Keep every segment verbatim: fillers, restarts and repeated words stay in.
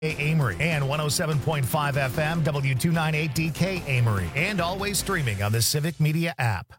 Amory and one oh seven point five F M, W two ninety-eight D K Amory, and always streaming on the Civic Media app.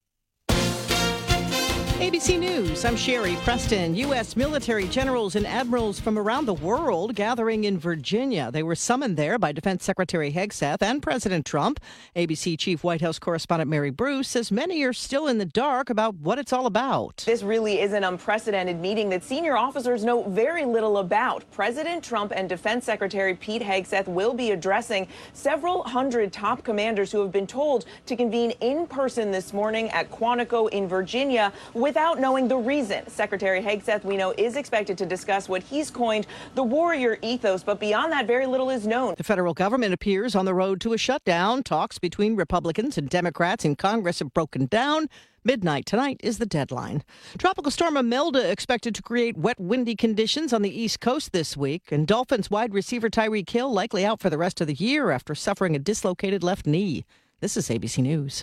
A B C News, I'm Sherry Preston. U S military generals and admirals from around the world gathering in Virginia. They were summoned there by Defense Secretary Hegseth and President Trump. A B C Chief White House Correspondent Mary Bruce says many are still in the dark about what it's all about. This really is an unprecedented meeting that senior officers know very little about. President Trump and Defense Secretary Pete Hegseth will be addressing several hundred top commanders who have been told to convene in person this morning at Quantico in Virginia without knowing the reason. Secretary Hegseth, we know, is expected to discuss what he's coined the warrior ethos, but beyond that, very little is known. The federal government appears on the road to a shutdown. Talks between Republicans and Democrats in Congress have broken down. Midnight tonight is the deadline. Tropical storm Imelda expected to create wet, windy conditions on the East Coast this week. And Dolphins wide receiver Tyreek Hill likely out for the rest of the year after suffering a dislocated left knee. This is A B C News.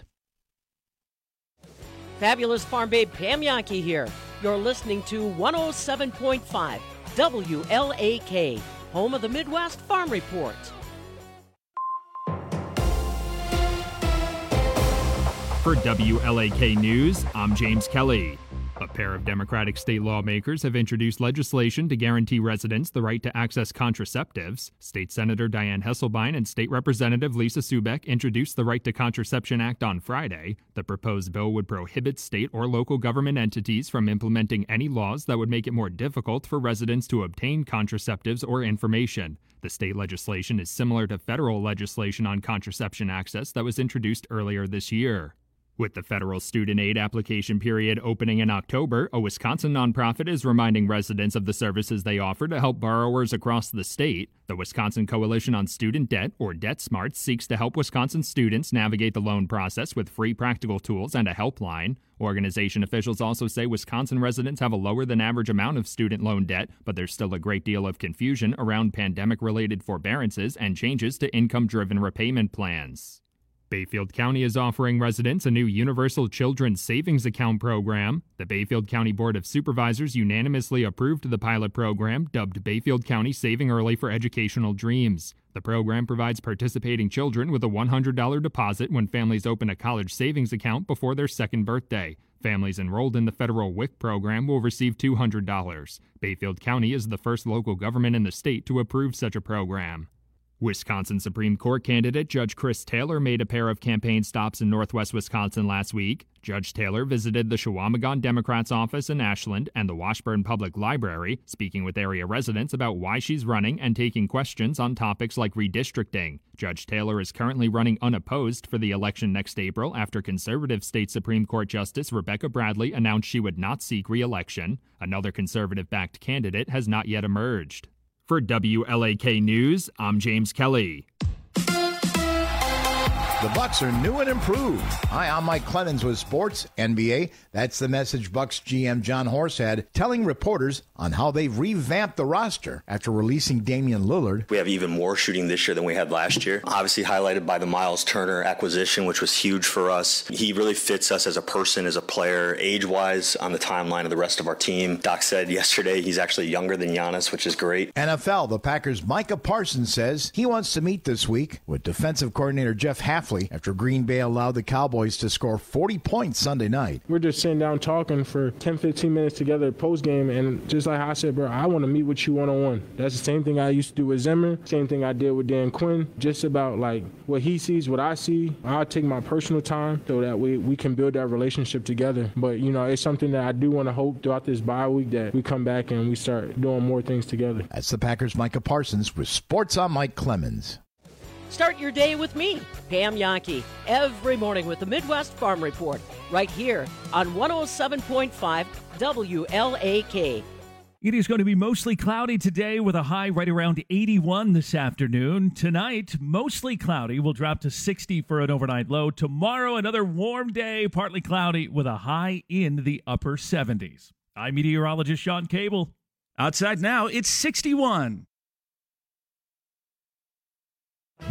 Fabulous farm babe Pam Yankee here. You're listening to one oh seven point five W L A K, home of the Midwest Farm Report. For W L A K News, I'm James Kelly. A pair of Democratic state lawmakers have introduced legislation to guarantee residents the right to access contraceptives. State Senator Dianne Hesselbein and State Representative Lisa Subeck introduced the Right to Contraception Act on Friday. The proposed bill would prohibit state or local government entities from implementing any laws that would make it more difficult for residents to obtain contraceptives or information. The state legislation is similar to federal legislation on contraception access that was introduced earlier this year. With the federal student aid application period opening in October, a Wisconsin nonprofit is reminding residents of the services they offer to help borrowers across the state. The Wisconsin Coalition on Student Debt, or DebtSmart, seeks to help Wisconsin students navigate the loan process with free practical tools and a helpline. Organization officials also say Wisconsin residents have a lower than average amount of student loan debt, but there's still a great deal of confusion around pandemic-related forbearances and changes to income-driven repayment plans. Bayfield County is offering residents a new Universal Children's Savings Account program. The Bayfield County Board of Supervisors unanimously approved the pilot program, dubbed Bayfield County Saving Early for Educational Dreams. The program provides participating children with a one hundred dollars deposit when families open a college savings account before their second birthday. Families enrolled in the federal W I C program will receive two hundred dollars. Bayfield County is the first local government in the state to approve such a program. Wisconsin Supreme Court candidate Judge Chris Taylor made a pair of campaign stops in northwest Wisconsin last week. Judge Taylor visited the Chequamegon Democrats' office in Ashland and the Washburn Public Library, speaking with area residents about why she's running and taking questions on topics like redistricting. Judge Taylor is currently running unopposed for the election next April after conservative state Supreme Court Justice Rebecca Bradley announced she would not seek re-election. Another conservative-backed candidate has not yet emerged. For W L A K News, I'm James Kelly. The Bucks are new and improved. Hi, I'm Mike Clemens with Sports N B A. That's the message Bucks G M John Horst had, telling reporters on how they've revamped the roster after releasing Damian Lillard. We have even more shooting this year than we had last year. Obviously highlighted by the Miles Turner acquisition, which was huge for us. He really fits us as a person, as a player, age-wise, on the timeline of the rest of our team. Doc said yesterday he's actually younger than Giannis, which is great. N F L, the Packers' Micah Parsons says he wants to meet this week with defensive coordinator Jeff Hafley after Green Bay allowed the Cowboys to score forty points Sunday night. We're just sitting down talking for ten, fifteen minutes together post-game, and just like I said, bro, I want to meet with you one-on-one. That's the same thing I used to do with Zimmer, same thing I did with Dan Quinn, just about like what he sees, what I see. I'll take my personal time so that we, we can build that relationship together. But, you know, it's something that I do want to hope throughout this bye week that we come back and we start doing more things together. That's the Packers' Micah Parsons with Sports on Mike Clemens. Start your day with me, Pam Yankee, every morning with the Midwest Farm Report, right here on one oh seven point five W L A K. It is going to be mostly cloudy today with a high right around eighty-one this afternoon. Tonight, mostly cloudy. We'll drop to sixty for an overnight low. Tomorrow, another warm day, partly cloudy with a high in the upper seventies. I'm meteorologist Sean Cable. Outside now, it's sixty-one.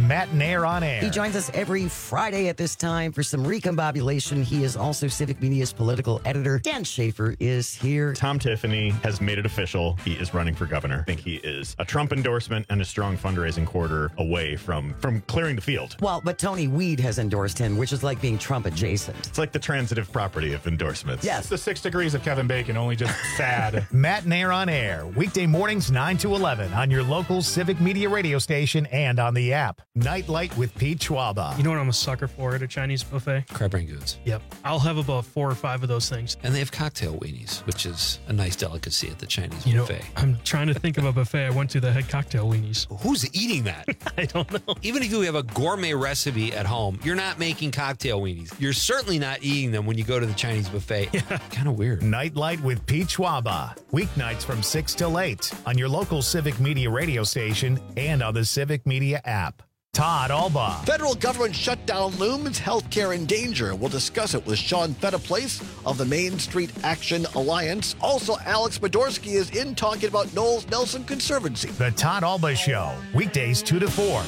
Matt Nair on Air. He joins us every Friday at this time for some recombobulation. He is also Civic Media's political editor. Dan Schaefer is here. Tom Tiffany has made it official. He is running for governor. I think he is a Trump endorsement and a strong fundraising quarter away from, from clearing the field. Well, but Tony Weed has endorsed him, which is like being Trump adjacent. It's like the transitive property of endorsements. Yes. The six degrees of Kevin Bacon, only just sad. Matt Nair on Air, weekday mornings nine to eleven on your local Civic Media radio station and on the app. Nightlight with Pete Schwaba. You know what I'm a sucker for at a Chinese buffet? Crab rangoons. Yep. I'll have about four or five of those things. And they have cocktail weenies, which is a nice delicacy at the Chinese you buffet. Know, I'm trying to think of a buffet I went to that had cocktail weenies. Who's eating that? I don't know. Even if you have a gourmet recipe at home, you're not making cocktail weenies. You're certainly not eating them when you go to the Chinese buffet. Yeah. Kind of weird. Nightlight with Pete Schwaba. Weeknights from six till eight on your local Civic Media radio station and on the Civic Media app. Todd Alba. Federal government shutdown looms, healthcare in danger. We'll discuss it with Sean Fettaplace of the Main Street Action Alliance. Also, Alex Podorsky is in talking about Knowles Nelson Conservancy. The Todd Alba Show, weekdays two to four.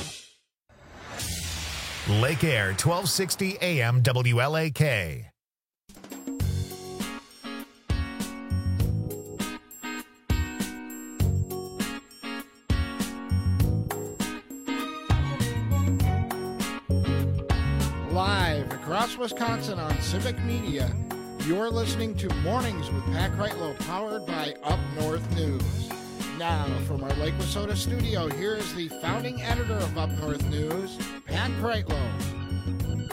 Lake Air, twelve sixty A M W L A K. Live across Wisconsin on Civic Media, you're listening to Mornings with Pat Kreitlow, powered by Up North News. Now, from our Lake Wissota studio, here is the founding editor of Up North News, Pat Kreitlow.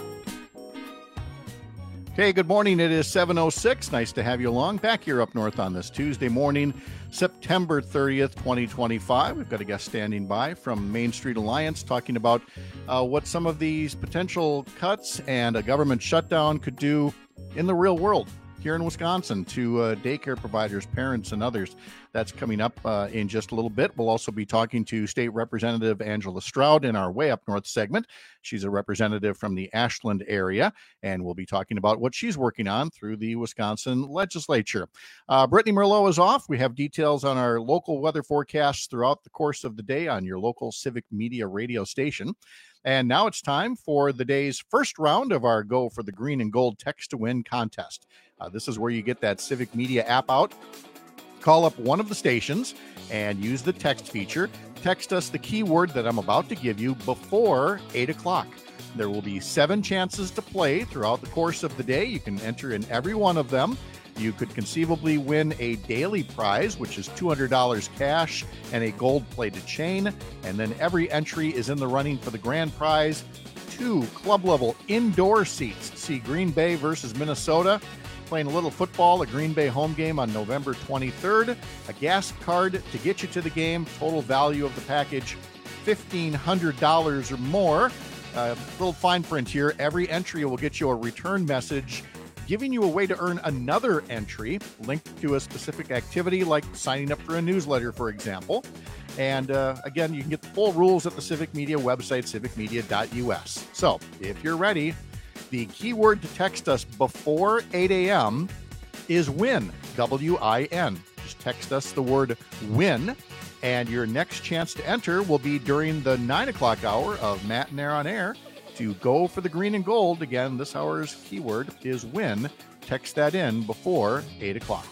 Okay, good morning. It is seven oh six. Nice to have you along back here up north on this Tuesday morning, September thirtieth, twenty twenty-five. We've got a guest standing by from Main Street Alliance talking about uh, what some of these potential cuts and a government shutdown could do in the real world here in Wisconsin to uh, daycare providers, parents, and others. That's coming up uh, in just a little bit. We'll also be talking to State Representative Angela Stroud in our Way Up North segment. She's a representative from the Ashland area, and we'll be talking about what she's working on through the Wisconsin legislature. Uh, Brittany Merlot is off. We have details on our local weather forecasts throughout the course of the day on your local Civic Media radio station. And now it's time for the day's first round of our Go for the Green and Gold Text to Win contest. Uh, this is where you get that Civic Media app out, call up one of the stations, and use the text feature. Text us the keyword that I'm about to give you before eight o'clock. There will be seven chances to play throughout the course of the day. You can enter in every one of them. You could conceivably win a daily prize, which is two hundred dollars cash and a gold-plated chain. And then every entry is in the running for the grand prize, two club-level indoor seats. See Green Bay versus Minnesota, playing a little football, a Green Bay home game on November twenty-third. A gas card to get you to the game. Total value of the package, fifteen hundred dollars or more. A uh, little fine print here. Every entry will get you a return message giving you a way to earn another entry linked to a specific activity, like signing up for a newsletter, for example. And uh, again, you can get the full rules at the Civic Media website, civic media dot u s. So if you're ready, the keyword to text us before eight a.m. is WIN, W I N. Just text us the word WIN, and your next chance to enter will be during the nine o'clock hour of Matt and Air on Air. To go for the green and gold, again, this hour's keyword is WIN. Text that in before eight o'clock.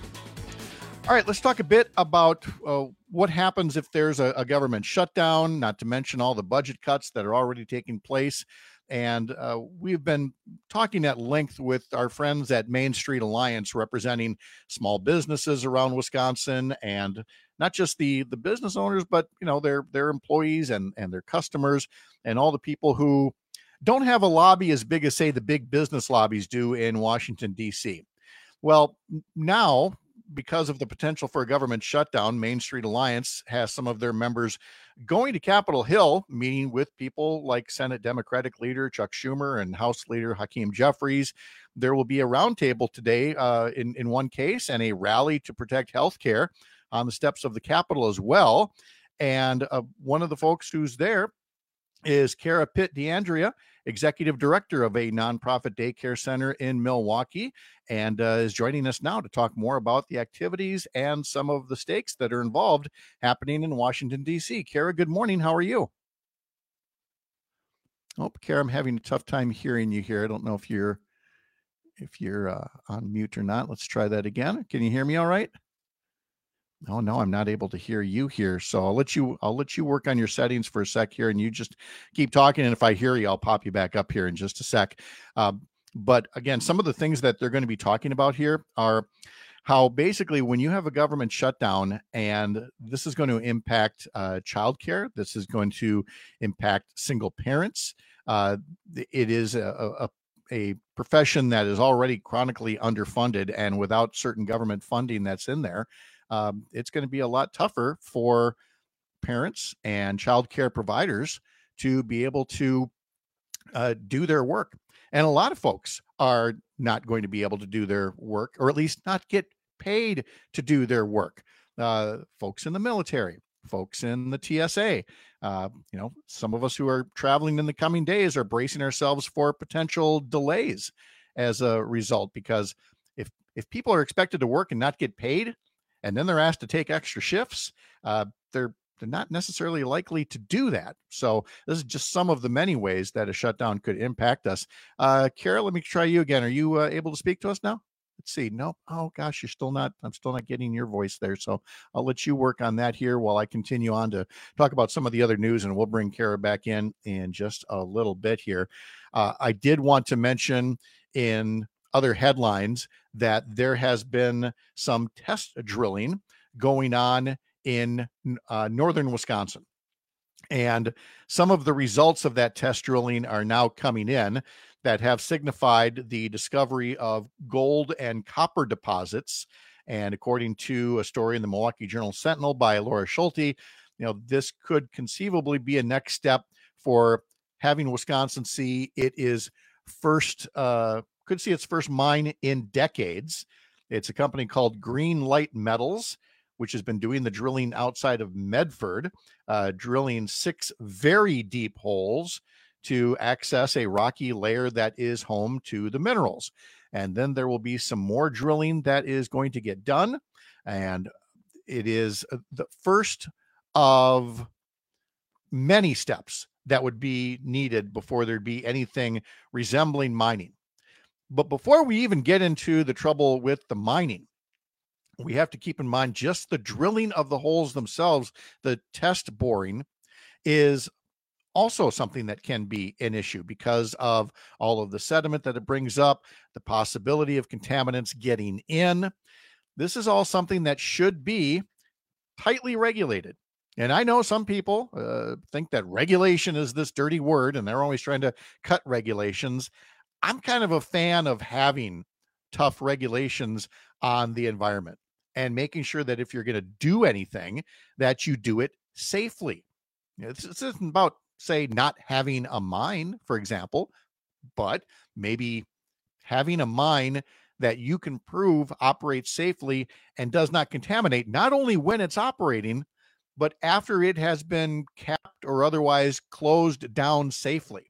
All right, let's talk a bit about uh, what happens if there's a, a government shutdown, not to mention all the budget cuts that are already taking place. And uh, we've been talking at length with our friends at Main Street Alliance, representing small businesses around Wisconsin, and not just the, the business owners, but you know their their employees and, and their customers and all the people who don't have a lobby as big as, say, the big business lobbies do in Washington, D C. Well, now, because of the potential for a government shutdown, Main Street Alliance has some of their members going to Capitol Hill, meeting with people like Senate Democratic leader Chuck Schumer and House leader Hakeem Jeffries. There will be a roundtable today uh, in, in one case, and a rally to protect health care on the steps of the Capitol as well. And uh, one of the folks who's there is Kara Pitt DeAndrea, executive director of a nonprofit daycare center in Milwaukee, and uh, is joining us now to talk more about the activities and some of the stakes that are involved happening in Washington, D C. Kara, good morning. How are you? Oh, Kara, I'm having a tough time hearing you here. I don't know if you're if you're uh, on mute or not. Let's try that again. Can you hear me all right? Oh no, I'm not able to hear you here. So I'll let you I'll let you work on your settings for a sec here, and you just keep talking. And if I hear you, I'll pop you back up here in just a sec. Um, but again, some of the things that they're going to be talking about here are how basically when you have a government shutdown, and this is going to impact uh, childcare, this is going to impact single parents. Uh, it is a, a a profession that is already chronically underfunded, and without certain government funding that's in there, um, it's going to be a lot tougher for parents and childcare providers to be able to uh, do their work. And a lot of folks are not going to be able to do their work, or at least not get paid to do their work. Uh, folks in the military, folks in the T S A, uh, you know, some of us who are traveling in the coming days are bracing ourselves for potential delays as a result, because if if people are expected to work and not get paid, and then they're asked to take extra shifts, uh, they're they're not necessarily likely to do that. So this is just some of the many ways that a shutdown could impact us. Uh, Kara, let me try you again. Are you uh, able to speak to us now? Let's see. Nope. Oh gosh, you're still not, I'm still not getting your voice there. So I'll let you work on that here while I continue on to talk about some of the other news, and we'll bring Kara back in in just a little bit here. Uh, I did want to mention in other headlines that there has been some test drilling going on in uh, northern Wisconsin. And some of the results of that test drilling are now coming in that have signified the discovery of gold and copper deposits. And according to a story in the Milwaukee Journal Sentinel by Laura Schulte, you know, this could conceivably be a next step for having Wisconsin see it is first, uh, could see its first mine in decades. It's a company called Green Light Metals, which has been doing the drilling outside of Medford, uh, drilling six very deep holes to access a rocky layer that is home to the minerals. And then there will be some more drilling that is going to get done. And it is the first of many steps that would be needed before there'd be anything resembling mining. But before we even get into the trouble with the mining, we have to keep in mind just the drilling of the holes themselves. The test boring is also something that can be an issue because of all of the sediment that it brings up, the possibility of contaminants getting in. This is all something that should be tightly regulated. And I know some people uh, think that regulation is this dirty word, and they're always trying to cut regulations. I'm kind of a fan of having tough regulations on the environment and making sure that if you're going to do anything, that you do it safely. You know, this, this isn't about, say, not having a mine, for example, but maybe having a mine that you can prove operates safely and does not contaminate, not only when it's operating, but after it has been capped or otherwise closed down safely.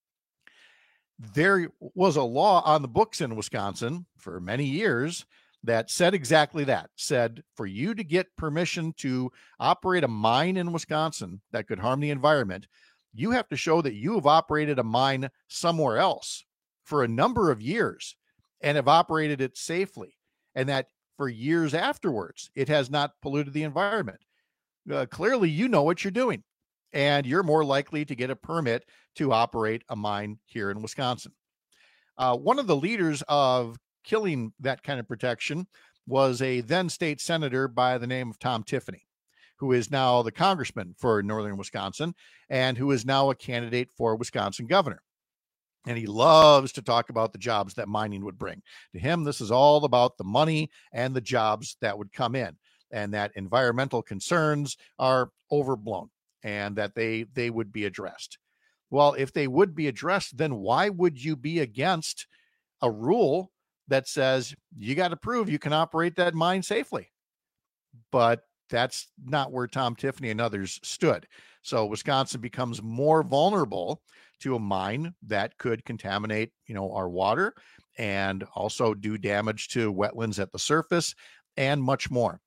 There was a law on the books in Wisconsin for many years that said exactly that, said for you to get permission to operate a mine in Wisconsin that could harm the environment, you have to show that you have operated a mine somewhere else for a number of years and have operated it safely, and that for years afterwards, it has not polluted the environment. Uh, clearly, you know what you're doing, and you're more likely to get a permit to operate a mine here in Wisconsin. Uh, one of the leaders of killing that kind of protection was a then state senator by the name of Tom Tiffany, who is now the congressman for northern Wisconsin and who is now a candidate for Wisconsin governor. And he loves to talk about the jobs that mining would bring. To him, this is all about the money and the jobs that would come in, and that environmental concerns are overblown and that they they would be addressed. Well, if they would be addressed, then why would you be against a rule that says you got to prove you can operate that mine safely? But that's not where Tom Tiffany and others stood. So Wisconsin becomes more vulnerable to a mine that could contaminate, you know, our water and also do damage to wetlands at the surface and much more.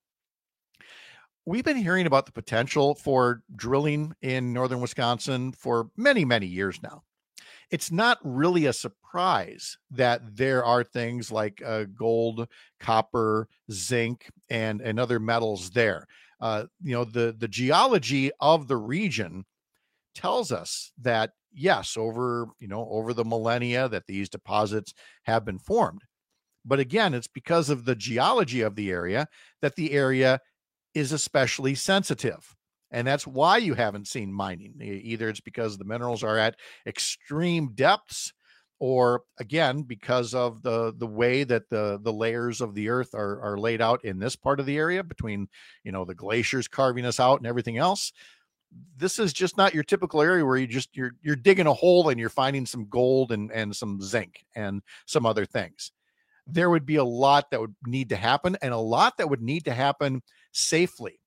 We've been hearing about the potential for drilling in northern Wisconsin for many, many years now. it's not really a surprise that there are things like uh, gold, copper, zinc, and, and other metals there. Uh, you know, the, the geology of the region tells us that, yes, over, you know, over the millennia that these deposits have been formed. But again, it's because of the geology of the area that the area is especially sensitive. And that's why you haven't seen mining. Either it's because the minerals are at extreme depths, or again, because of the, the way that the, the layers of the earth are, are laid out in this part of the area between, you know, the glaciers carving us out and everything else. This is just not your typical area where you just, you're, you're digging a hole and you're finding some gold and, and some zinc and some other things. There would be a lot that would need to happen, and a lot that would need to happen safely.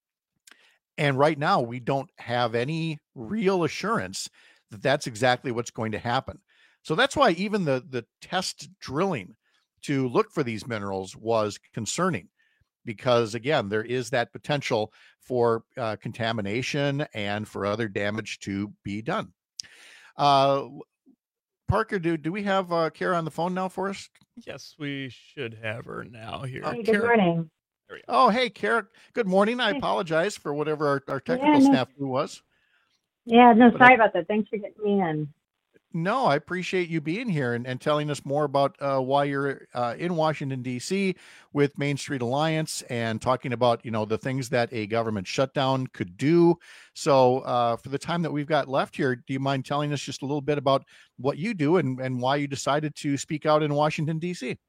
And right now, we don't have any real assurance that that's exactly what's going to happen. So that's why even the, the test drilling to look for these minerals was concerning, because, again, there is that potential for uh, contamination and for other damage to be done. Uh, Parker, do, do we have uh, Kara on the phone now for us? Yes, we should have her now here. Hey, good morning. Oh, hey, Kara. Good morning. I apologize for whatever our, our technical Yeah, no- snafu was. Yeah, no, But sorry I- about that. Thanks for getting me in. No, I appreciate you being here and, and telling us more about uh, why you're uh, in Washington, D C with Main Street Alliance, and talking about, you know, the things that a government shutdown could do. So uh, for the time that we've got left here, do you mind telling us just a little bit about what you do and, and why you decided to speak out in Washington, D C?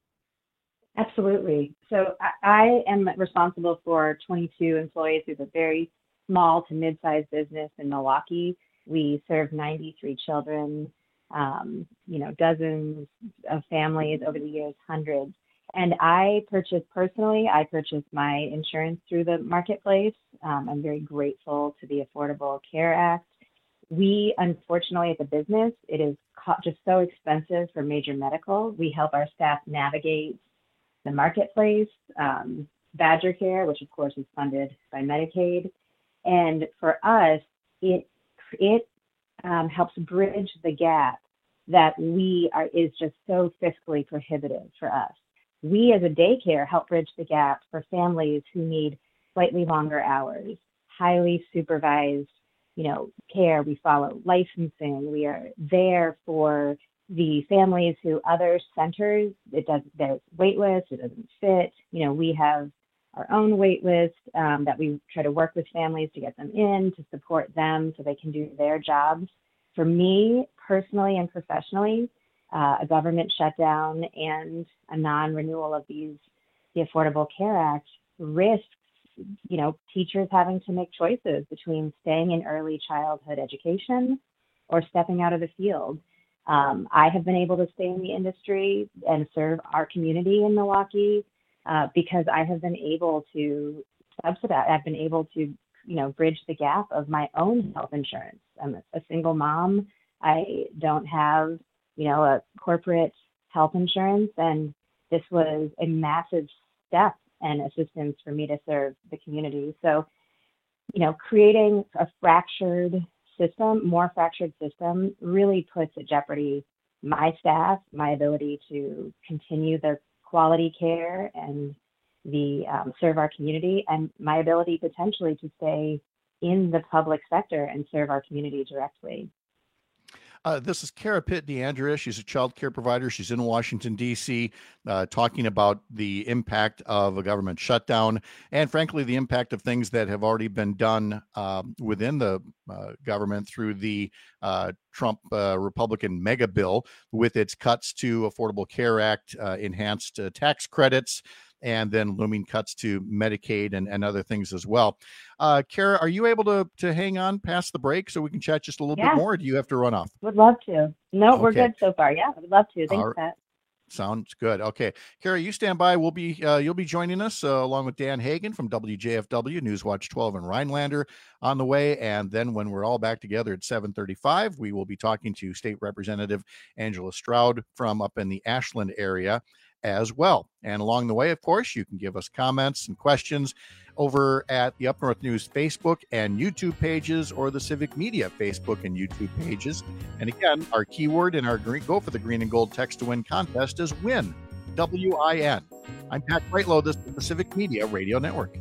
Absolutely. So I, I am responsible for twenty-two employees. We have a very small to mid-sized business in Milwaukee. We serve ninety-three children, um, you know, dozens of families over the years, hundreds. And I purchased personally, I purchased my insurance through the marketplace. Um, I'm very grateful to the Affordable Care Act. We, unfortunately, at the business, it is co- just so expensive for major medical. We help our staff navigate the marketplace, um, Badger Care, which of course is funded by Medicaid. And for us, it it um, helps bridge the gap that we are is just so fiscally prohibitive for us. We as a daycare help bridge the gap for families who need slightly longer hours, highly supervised, you know, care. We follow licensing. We are there for the families who other centers, it does, there's wait lists, it doesn't fit. You know, we have our own wait list um, that we try to work with families to get them in, to support them so they can do their jobs. For me, personally and professionally, uh, a government shutdown and a non-renewal of these, the Affordable Care Act risks, you know, teachers having to make choices between staying in early childhood education or stepping out of the field. Um, I have been able to stay in the industry and serve our community in Milwaukee uh, because I have been able to subsidize, I've been able to, you know, bridge the gap of my own health insurance. I'm a, a single mom. I don't have, you know, a corporate health insurance, and this was a massive step and assistance for me to serve the community. So, you know, creating a fractured system, more fractured system, really puts at jeopardy my staff, my ability to continue the quality care and the um, serve our community, and my ability potentially to stay in the public sector and serve our community directly. Uh, this is Kara Pitt DeAndrea. She's a child care provider. She's in Washington, D C, uh, talking about the impact of a government shutdown and, frankly, the impact of things that have already been done uh, within the uh, government through the uh, Trump uh, Republican mega bill with its cuts to Affordable Care Act, uh, enhanced uh, tax credits, and then looming cuts to Medicaid and, and other things as well. Uh, Kara, are you able to to hang on past the break so we can chat just a little Yeah. bit more, or do you have to run off? Would love to. No, we're Okay. good so far. Yeah, I would love to. Thanks, All right. Pat. Sounds good. Okay, Kara, you stand by. We'll be uh, you'll be joining us uh, along with Dan Hagan from W J F W Newswatch twelve and Rhinelander on the way. And then when we're all back together at seven thirty-five, we will be talking to State Representative Angela Stroud from up in the Ashland area as well. And along the way, of course, you can give us comments and questions over at the Up North News Facebook and YouTube pages, or the Civic Media Facebook and YouTube pages. And again, our keyword in our green, Go for the Green and Gold Text to Win contest is WIN, W I N. I'm Pat Whitelow. This is the Civic Media Radio Network.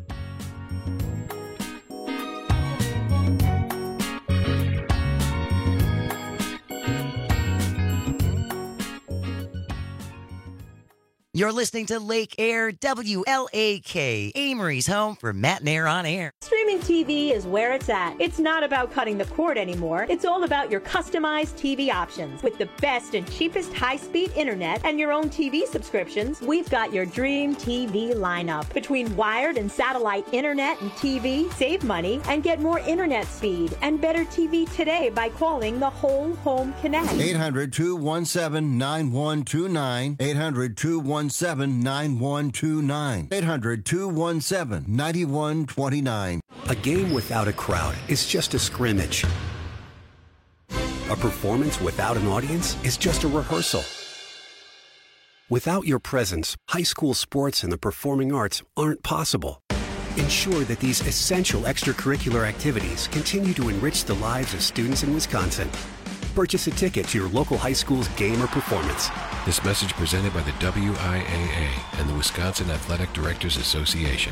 You're listening to Lake Air, W L A K, Amory's home for Matt and Air on Air. Streaming T V is where it's at. It's not about cutting the cord anymore. It's all about your customized T V options. With the best and cheapest high-speed internet and your own T V subscriptions, we've got your dream T V lineup. Between wired and satellite internet and T V, save money and get more internet speed and better T V today by calling the Whole Home Connect. eight hundred, two one seven, nine one two nine. eight hundred, two one seven, nine one two nine. eight hundred, two one seven, nine one two nine. A game without a crowd is just a scrimmage. A performance without an audience is just a rehearsal. Without your presence, high school sports and the performing arts aren't possible. Ensure that these essential extracurricular activities continue to enrich the lives of students in Wisconsin. Purchase a ticket to your local high school's game or performance. This message presented by the W I A A and the Wisconsin Athletic Directors Association.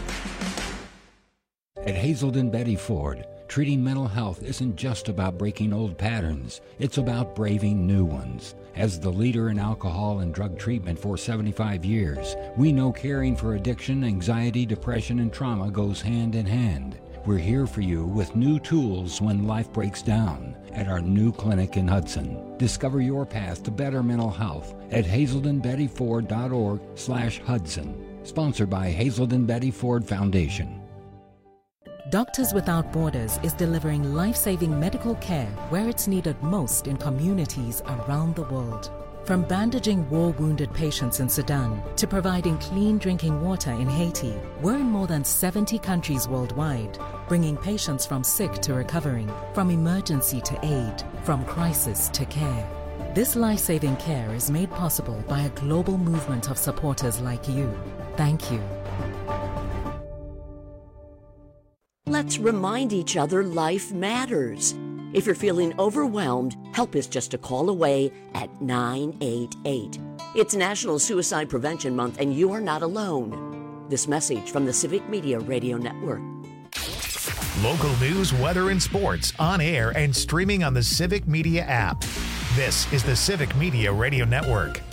At Hazelden Betty Ford, treating mental health isn't just about breaking old patterns. It's about braving new ones. As the leader in alcohol and drug treatment for seventy-five years, we know caring for addiction, anxiety, depression, and trauma goes hand in hand. We're here for you with new tools when life breaks down at our new clinic in Hudson. Discover your path to better mental health at hazelden betty ford dot org slash Hudson. Sponsored by Hazelden Betty Ford Foundation. Doctors Without Borders is delivering life-saving medical care where it's needed most in communities around the world. From bandaging war-wounded patients in Sudan to providing clean drinking water in Haiti, we're in more than seventy countries worldwide, bringing patients from sick to recovering, from emergency to aid, from crisis to care. This life-saving care is made possible by a global movement of supporters like you. Thank you. Let's remind each other life matters. If you're feeling overwhelmed, help is just a call away at nine eight eight. It's National Suicide Prevention Month, and you are not alone. This message from the Civic Media Radio Network. Local news, weather, and sports on air and streaming on the Civic Media app. This is the Civic Media Radio Network.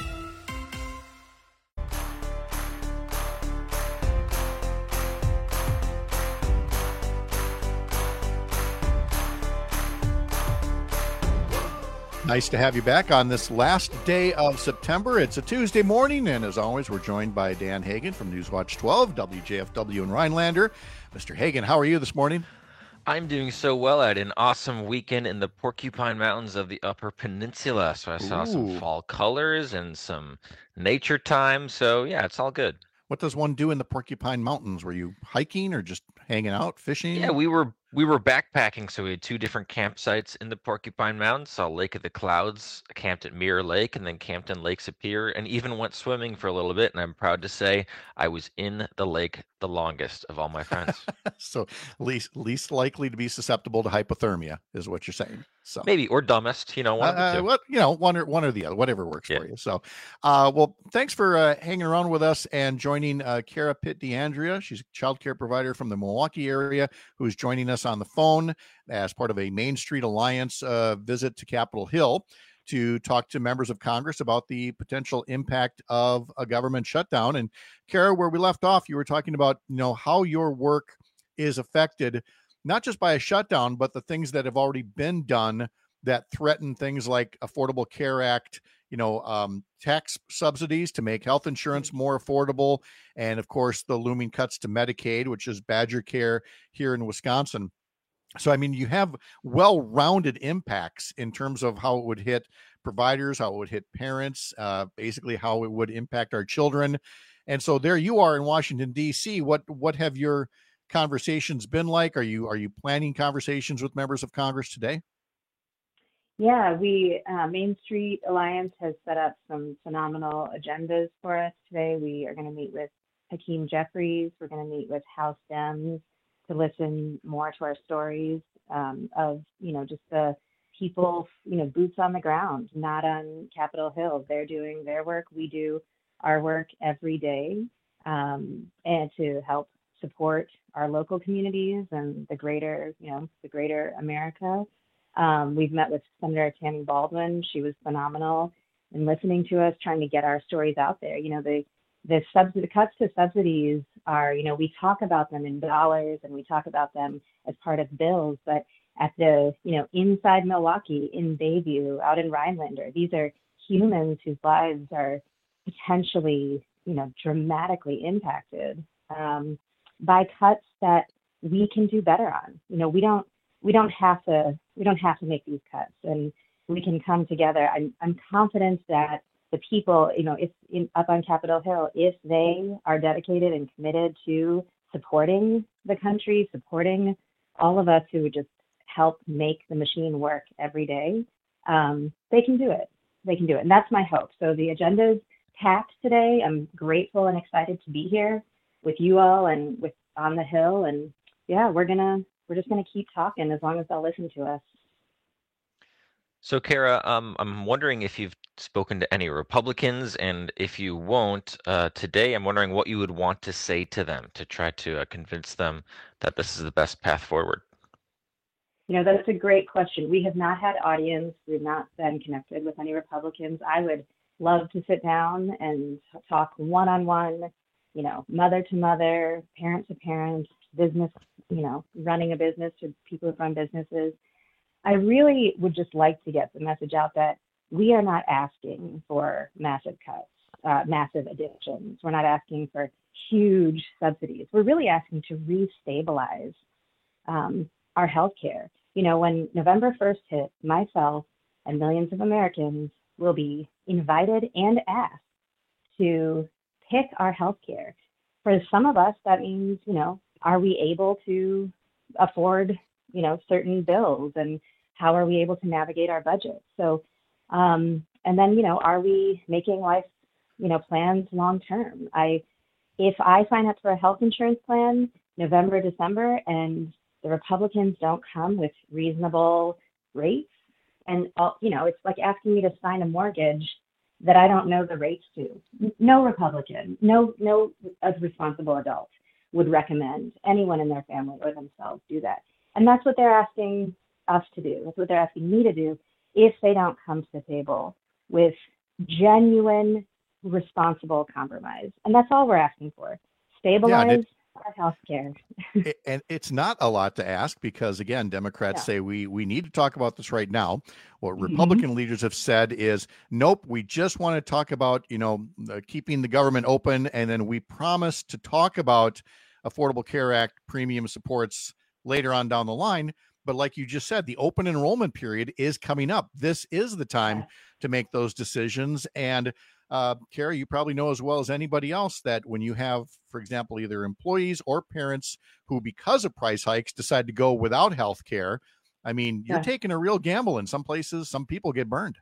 Nice to have you back on this last day of September. It's a Tuesday morning, and as always, we're joined by Dan Hagan from Newswatch twelve, W J F W in Rhinelander. Mister Hagan, how are you this morning? I'm doing so well. I had an awesome weekend in the Porcupine Mountains of the Upper Peninsula, so I saw Ooh. some fall colors and some nature time, so yeah, it's all good. What does one do in the Porcupine Mountains? Were you hiking or just hanging out, fishing? Yeah, we were we were backpacking, so we had two different campsites in the Porcupine Mountains. Saw Lake of the Clouds, camped at Mirror Lake, and then camped in Lake Superior, and even went swimming for a little bit. And I'm proud to say I was in the lake the longest of all my friends. So least least likely to be susceptible to hypothermia is what you're saying. So maybe, or dumbest, you know, one uh, of the two. What you know, one or one or the other, whatever works Yeah. for you. So, uh, well, thanks for uh, hanging around with us and joining uh, Kara Pitt DeAndrea. She's a child care provider from the Milwaukee area who's joining us on the phone as part of a Main Street Alliance uh, visit to Capitol Hill to talk to members of Congress about the potential impact of a government shutdown. And Kara, where we left off, you were talking about, you know, how your work is affected, not just by a shutdown, but the things that have already been done that threaten things like Affordable Care Act, you know, um, tax subsidies to make health insurance more affordable. And of course, the looming cuts to Medicaid, which is Badger Care here in Wisconsin. So, I mean, you have well-rounded impacts in terms of how it would hit providers, how it would hit parents, uh, basically how it would impact our children. And so there you are in Washington, D C. What what have your conversations been like? Are you are you planning conversations with members of Congress today? Yeah, we uh, Main Street Alliance has set up some phenomenal agendas for us today. We are going to meet with Hakeem Jeffries. We're going to meet with House Dems to listen more to our stories um, of, you know, just the people, you know, boots on the ground, not on Capitol Hill. They're doing their work. We do our work every day, um, and to help support our local communities and the greater, you know, the greater America. Um, we've met with Senator Tammy Baldwin. She was phenomenal in listening to us, trying to get our stories out there. You know, the the, subsidy, the cuts to subsidies are, you know, we talk about them in dollars and we talk about them as part of bills, but at the, you know, inside Milwaukee, in Bayview, out in Rhinelander, these are humans whose lives are potentially, you know, dramatically impacted um, by cuts that we can do better on. You know, we don't we don't have to we don't have to make these cuts, and we can come together. I'm I'm confident that the people, you know, if in, up on Capitol Hill, if they are dedicated and committed to supporting the country, supporting all of us who would just help make the machine work every day, um, they can do it. They can do it, and that's my hope. So the agenda is packed today. I'm grateful and excited to be here with you all and with On the Hill, and yeah, we're gonna we're just gonna keep talking as long as they'll listen to us. So, Kara, um, I'm wondering if you've spoken to any Republicans, and if you won't, uh, today I'm wondering what you would want to say to them to try to uh, convince them that this is the best path forward. You know, that's a great question. We have not had audience. We've not been connected with any Republicans. I would love to sit down and talk one-on-one, you know, mother to mother, parent to parent, business, you know, running a business to people who run businesses. I really would just like to get the message out that we are not asking for massive cuts, uh, massive additions. We're not asking for huge subsidies. We're really asking to restabilize um, our health care. You know, when November first hit, myself and millions of Americans will be invited and asked to pick our health care. For some of us, that means, you know, are we able to afford, you know, certain bills, and how are we able to navigate our budget? So, um, and then, you know, are we making life, you know, plans long term? I, if I sign up for a health insurance plan November, December, and the Republicans don't come with reasonable rates, and uh, you know, it's like asking me to sign a mortgage that I don't know the rates to. No Republican, no no responsible adult would recommend anyone in their family or themselves do that. And that's what they're asking us to do. That's what they're asking me to do if they don't come to the table with genuine, responsible compromise. And that's all we're asking for. Stabilize Yeah, and it- our health care. It- and it's not a lot to ask because, again, Democrats Yeah. say we we need to talk about this right now. What Mhm. Republican leaders have said is, nope, we just want to talk about, you know, uh, keeping the government open, and then we promise to talk about Affordable Care Act premium supports later on down the line. But like you just said, the open enrollment period is coming up. This is the time to make those decisions. And uh, Kara, you probably know as well as anybody else that when you have, for example, either employees or parents who, because of price hikes, decide to go without health care, I mean, you're Yeah. taking a real gamble. In some places, some people get burned.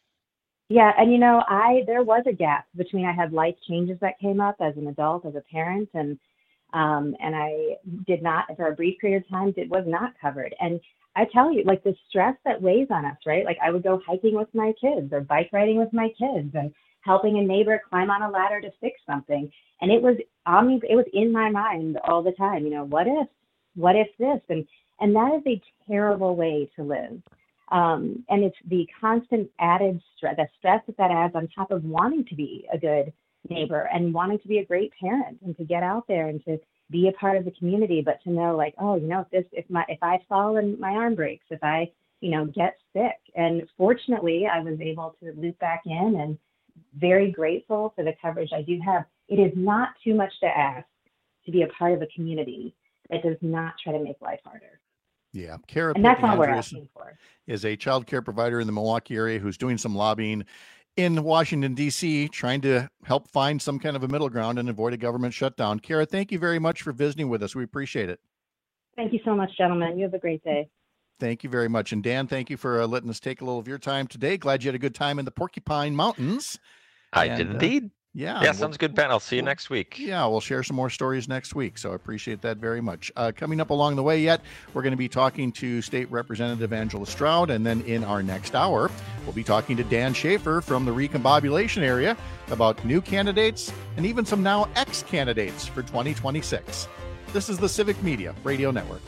Yeah, and you know, I there was a gap between I had life changes that came up as an adult, as a parent, and um, and I did not, for a brief period of time, it was not covered. And I tell you, like the stress that weighs on us, right? Like I would go hiking with my kids or bike riding with my kids and helping a neighbor climb on a ladder to fix something, and it was on me, it was in my mind all the time. You know, what if, what if this, and and that is a terrible way to live. Um, and it's the constant added stress, the stress that that adds on top of wanting to be a good neighbor and wanting to be a great parent and to get out there and to be a part of the community, but to know like, oh, you know, if this, if my, if I fall and my arm breaks, if I, you know, get sick. And fortunately, I was able to loop back in and very grateful for the coverage I do have. It is not too much to ask to be a part of a community that does not try to make life harder. Yeah. Kara And that's all we're Pittman-Andreasen asking for. is a child care provider in the Milwaukee area who's doing some lobbying in Washington, D C, trying to help find some kind of a middle ground and avoid a government shutdown. Kara, thank you very much for visiting with us. We appreciate it. Thank you so much, gentlemen. You have a great day. Thank you very much. And Dan, thank you for uh, letting us take a little of your time today. Glad you had a good time in the Porcupine Mountains. I And, did uh, indeed. Yeah. Yeah, we'll- sounds good, Ben. I'll see you next week. Yeah, we'll share some more stories next week, so I appreciate that very much. Uh, coming up along the way yet, we're going to be talking to State Representative Angela Stroud, and then in our next hour, we'll be talking to Dan Schaefer from the recombobulation area about new candidates and even some now ex-candidates for twenty twenty-six. This is the Civic Media Radio Network.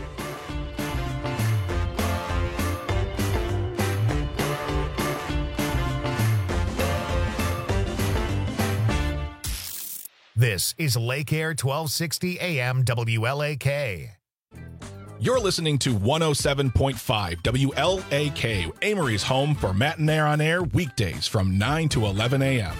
This is Lake Air twelve sixty A M W L A K. You're listening to one oh seven point five W L A K, Amory's home for Matinee on Air weekdays from nine to eleven a.m.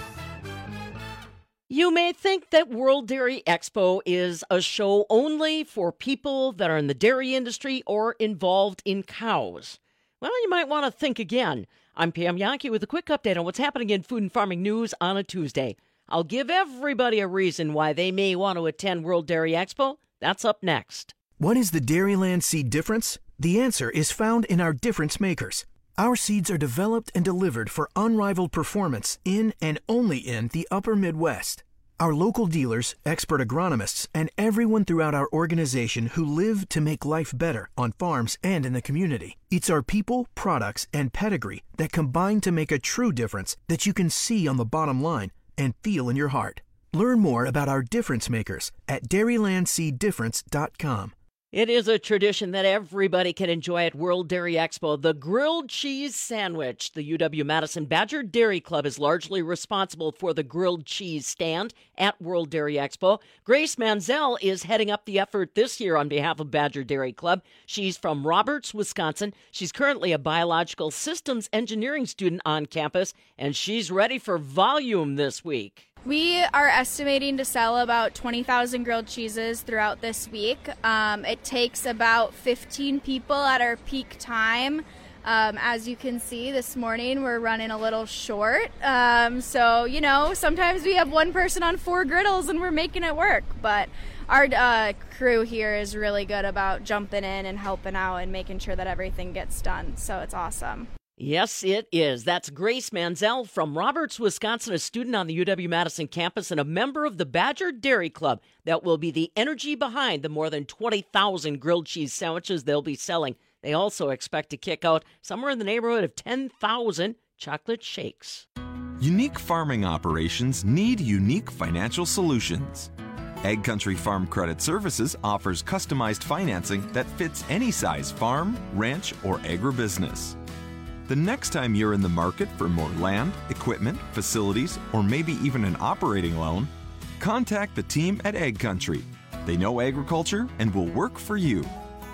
You may think that World Dairy Expo is a show only for people that are in the dairy industry or involved in cows. Well, you might want to think again. I'm Pam Yankee with a quick update on what's happening in food and farming news on a Tuesday. I'll give everybody a reason why they may want to attend World Dairy Expo. That's up next. What is the Dairyland seed difference? The answer is found in our difference makers. Our seeds are developed and delivered for unrivaled performance in and only in the upper Midwest. Our local dealers, expert agronomists, and everyone throughout our organization who live to make life better on farms and in the community. It's our people, products, and pedigree that combine to make a true difference that you can see on the bottom line and feel in your heart. Learn more about our difference makers at dairyland seed difference dot com. It is a tradition that everybody can enjoy at World Dairy Expo, the grilled cheese sandwich. The U W-Madison Badger Dairy Club is largely responsible for the grilled cheese stand at World Dairy Expo. Grace Manzel is heading up the effort this year on behalf of Badger Dairy Club. She's from Roberts, Wisconsin. She's currently a biological systems engineering student on campus, and she's ready for volume this week. We are estimating to sell about twenty thousand grilled cheeses throughout this week. Um, it takes about fifteen people at our peak time. Um, as you can see, this morning we're running a little short. Um, so, you know, sometimes we have one person on four griddles and we're making it work. But our uh, crew here is really good about jumping in and helping out and making sure that everything gets done. So it's awesome. Yes, it is. That's Grace Manzel from Roberts, Wisconsin, a student on the U W-Madison campus and a member of the Badger Dairy Club. That will be the energy behind the more than twenty thousand grilled cheese sandwiches they'll be selling. They also expect to kick out somewhere in the neighborhood of ten thousand chocolate shakes. Unique farming operations need unique financial solutions. Egg Country Farm Credit Services offers customized financing that fits any size farm, ranch, or agribusiness. The next time you're in the market for more land, equipment, facilities, or maybe even an operating loan, contact the team at Egg Country. They know agriculture and will work for you.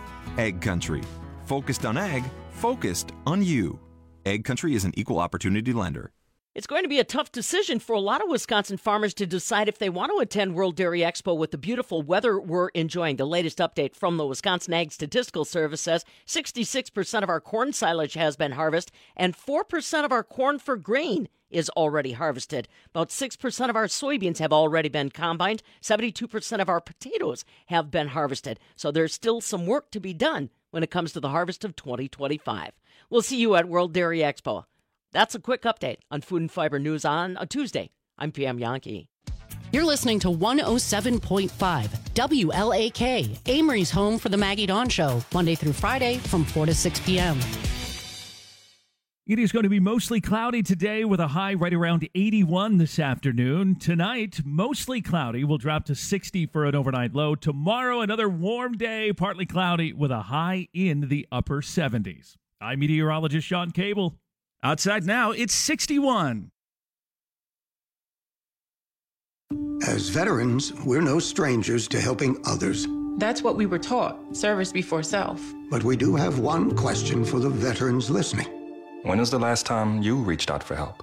Egg Country. Focused on ag, focused on you. Egg Country is an equal opportunity lender. It's going to be a tough decision for a lot of Wisconsin farmers to decide if they want to attend World Dairy Expo with the beautiful weather we're enjoying. The latest update from the Wisconsin Ag Statistical Service says sixty-six percent of our corn silage has been harvested and four percent of our corn for grain is already harvested. About six percent of our soybeans have already been combined. seventy-two percent of our potatoes have been harvested. So there's still some work to be done when it comes to the harvest of twenty twenty-five. We'll see you at World Dairy Expo. That's a quick update on Food and Fiber News on a Tuesday. I'm Pam Yankee. You're listening to one oh seven point five W L A K, Amory's home for the Maggie Dawn Show, Monday through Friday from four to six p.m. It is going to be mostly cloudy today with a high right around eighty-one this afternoon. Tonight, mostly cloudy. Will drop to sixty for an overnight low. Tomorrow, another warm day, partly cloudy with a high in the upper seventies. I'm meteorologist Sean Cable. Outside now, it's sixty-one. As veterans, we're no strangers to helping others. That's what we were taught, service before self. But we do have one question for the veterans listening. When was the last time you reached out for help?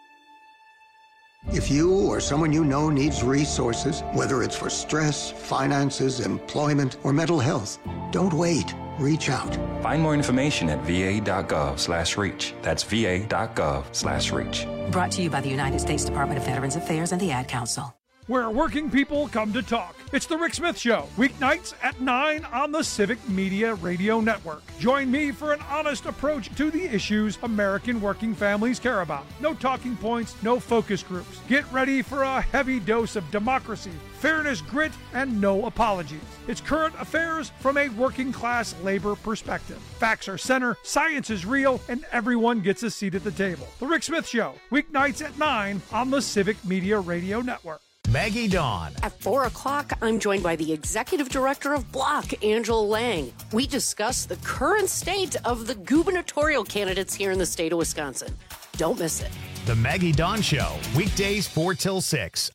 If you or someone you know needs resources, whether it's for stress, finances, employment, or mental health, don't wait. Reach out. Find more information at va.gov slash reach. That's va.gov slash reach. Brought to you by the United States Department of Veterans Affairs and the Ad Council. where working people come to talk. It's The Rick Smith Show, weeknights at nine on the Civic Media Radio Network. Join me for an honest approach to the issues American working families care about. No talking points, no focus groups. Get ready for a heavy dose of democracy, fairness, grit, and no apologies. It's current affairs from a working class labor perspective. Facts are center, science is real, and everyone gets a seat at the table. The Rick Smith Show, weeknights at nine on the Civic Media Radio Network. Maggie Dawn. At four o'clock, I'm joined by the Executive Director of Block, Angela Lang. We discuss the current state of the gubernatorial candidates here in the state of Wisconsin. Don't miss it. The Maggie Dawn Show, weekdays four till six.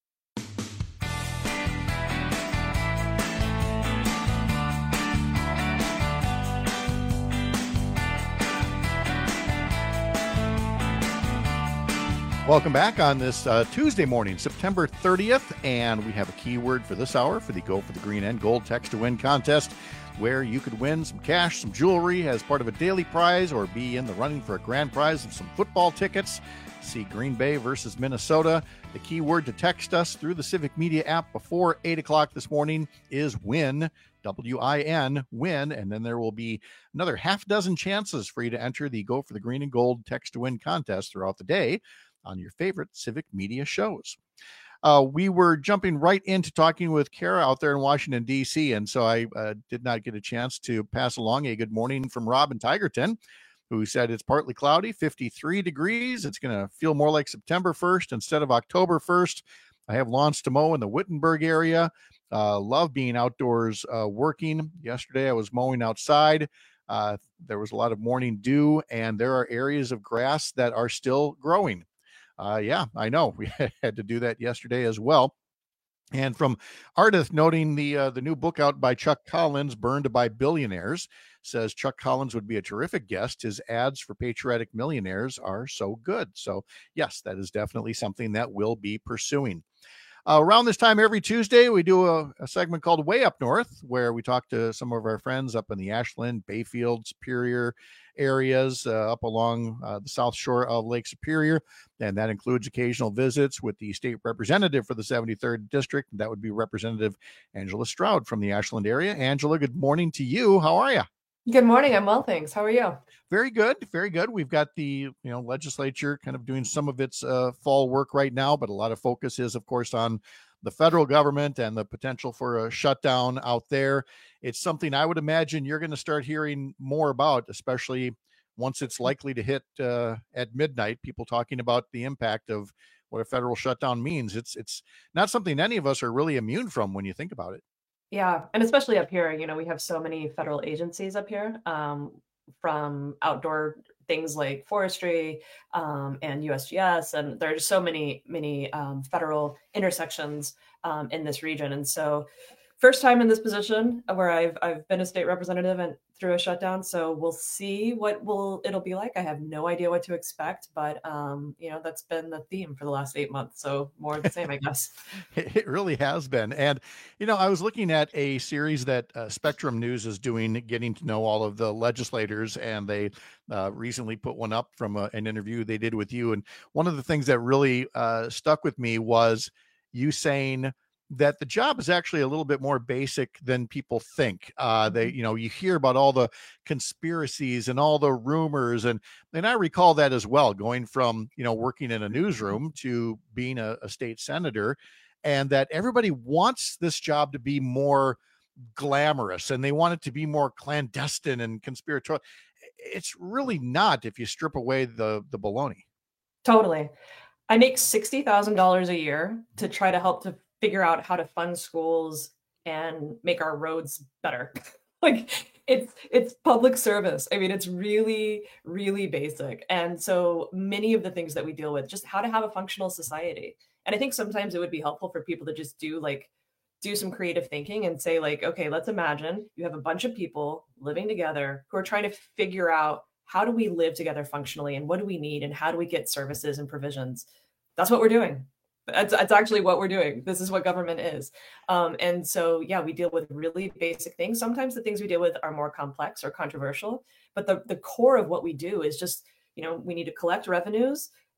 Welcome back on this uh, Tuesday morning, September thirtieth, and we have a keyword for this hour for the Go for the Green and Gold Text to Win contest, where you could win some cash, some jewelry as part of a daily prize, or be in the running for a grand prize of some football tickets. See Green Bay versus Minnesota. The keyword to text us through the Civic Media app before eight o'clock this morning is WIN, W I N, WIN, and then there will be another half dozen chances for you to enter the Go for the Green and Gold Text to Win contest throughout the day on your favorite Civic Media shows. Uh, we were jumping right into talking with Kara out there in Washington, D C, and so I uh, did not get a chance to pass along a good morning from Rob in Tigerton, who said it's partly cloudy, fifty-three degrees. It's going to feel more like September first instead of October first. I have lawns to mow in the Wittenberg area. Uh, love being outdoors uh, working. Yesterday I was mowing outside. Uh, there was a lot of morning dew, and there are areas of grass that are still growing. Uh, yeah, I know. We had to do that yesterday as well. And from Ardith noting the uh, the new book out by Chuck Collins, Burned by Billionaires, says Chuck Collins would be a terrific guest. His ads for patriotic millionaires are so good. So, yes, that is definitely something that we'll be pursuing. Uh, around this time every Tuesday, we do a, a segment called Way Up North, where we talk to some of our friends up in the Ashland, Bayfield, Superior areas, uh, up along uh, the south shore of Lake Superior. And that includes occasional visits with the state representative for the seventy-third District. That would be Representative Angela Stroud from the Ashland area. Angela, good morning to you. How are you? Good morning. I'm well, thanks. How are you? Very good. Very good. We've got the, you know, legislature kind of doing some of its uh, fall work right now, but a lot of focus is, of course, on the federal government and the potential for a shutdown out there. It's something I would imagine you're going to start hearing more about, especially once it's likely to hit uh, at midnight, people talking about the impact of what a federal shutdown means. It's, it's not something any of us are really immune from when you think about it. Yeah, and especially up here, you know, we have so many federal agencies up here, um, from outdoor things like forestry um, and U S G S, and there's so many, many um, federal intersections um, in this region. And so first time in this position where I've I've been a state representative and through a shutdown. So we'll see what will it'll be like. I have no idea what to expect, but um, you know, that's been the theme for the last eight months. So more of the same, I guess. It really has been. And, you know, I was looking at a series that uh, Spectrum News is doing, getting to know all of the legislators, and they uh, recently put one up from a, an interview they did with you. And one of the things that really uh, stuck with me was you saying that the job is actually a little bit more basic than people think. Uh, they, you know, you hear about all the conspiracies and all the rumors. And, and I recall that as well, going from, you know, working in a newsroom to being a, a state senator, and that everybody wants this job to be more glamorous and they want it to be more clandestine and conspiratorial. It's really not if you strip away the, the baloney. Totally. I make sixty thousand dollars a year to try to help to figure out how to fund schools and make our roads better. Like it's it's public service. I mean, it's really, really basic. And so many of the things that we deal with, just how to have a functional society. And I think sometimes it would be helpful for people to just do like do some creative thinking and say like, okay, let's imagine you have a bunch of people living together who are trying to figure out how do we live together functionally and what do we need and how do we get services and provisions? That's what we're doing. That's, that's actually what we're doing. This is what government is. Um, and so, yeah, we deal with really basic things. Sometimes the things we deal with are more complex or controversial, but the, the core of what we do is just, you know, we need to collect revenues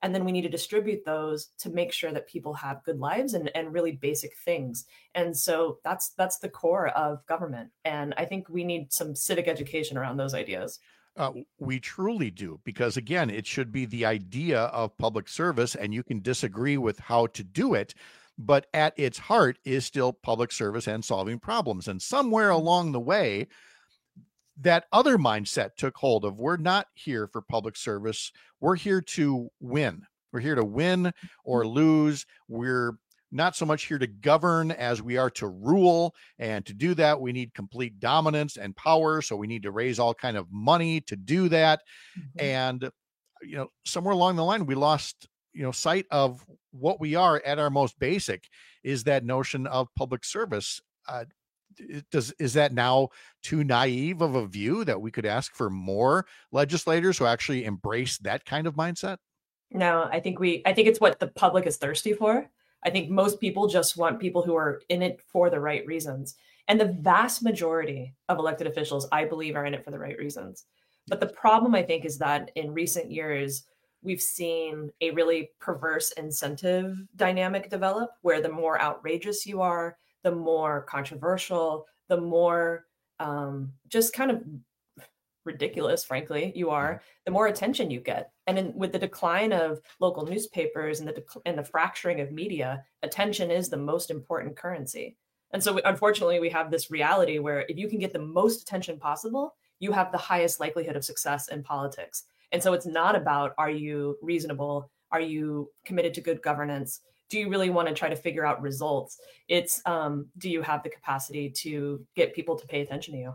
And then we need to distribute those to make sure that people have good lives and, and really basic things. And so that's that's the core of government. And I think we need some civic education around those ideas. Uh, we truly do, because again, it should be the idea of public service, and you can disagree with how to do it, but at its heart is still public service and solving problems. And somewhere along the way, that other mindset took hold of, we're not here for public service. We're here to win. We're here to win or lose. We're not so much here to govern as we are to rule. And to do that, we need complete dominance and power. So we need to raise all kind of money to do that. Mm-hmm. And, you know, somewhere along the line, we lost, you know, sight of what we are at our most basic, is that notion of public service. Uh, Does is that now too naive of a view that we could ask for more legislators who actually embrace that kind of mindset? No, I think we I think it's what the public is thirsty for. I think most people just want people who are in it for the right reasons. And the vast majority of elected officials, I believe, are in it for the right reasons. But the problem, I think, is that in recent years, we've seen a really perverse incentive dynamic develop, where the more outrageous you are, the more controversial, the more um, just kind of ridiculous, frankly, you are, the more attention you get. And in, with the decline of local newspapers and the dec- and the fracturing of media, attention is the most important currency. And so, we, unfortunately, we have this reality where if you can get the most attention possible, you have the highest likelihood of success in politics. And so it's not about, are you reasonable? Are you committed to good governance? Do you really want to try to figure out results? It's, um, do you have the capacity to get people to pay attention to you?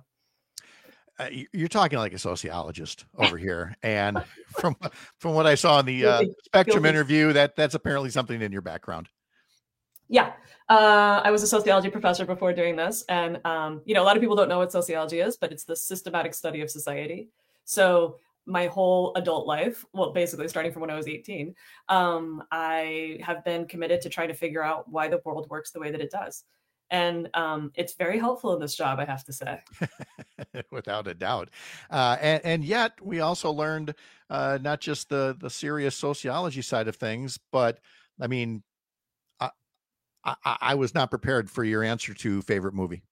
Uh, you're talking like a sociologist over here. And from from what I saw in the uh, Spectrum interview, that that's apparently something in your background. Yeah. Uh, I was a sociology professor before doing this. And, um, you know, a lot of people don't know what sociology is, but it's the systematic study of society. So my whole adult life, well, basically starting from when I was eighteen, um, I have been committed to trying to figure out why the world works the way that it does. And um, it's very helpful in this job, I have to say. Without a doubt. Uh, and, and yet we also learned uh, not just the, the serious sociology side of things, but I mean, I, I, I was not prepared for your answer to favorite movie.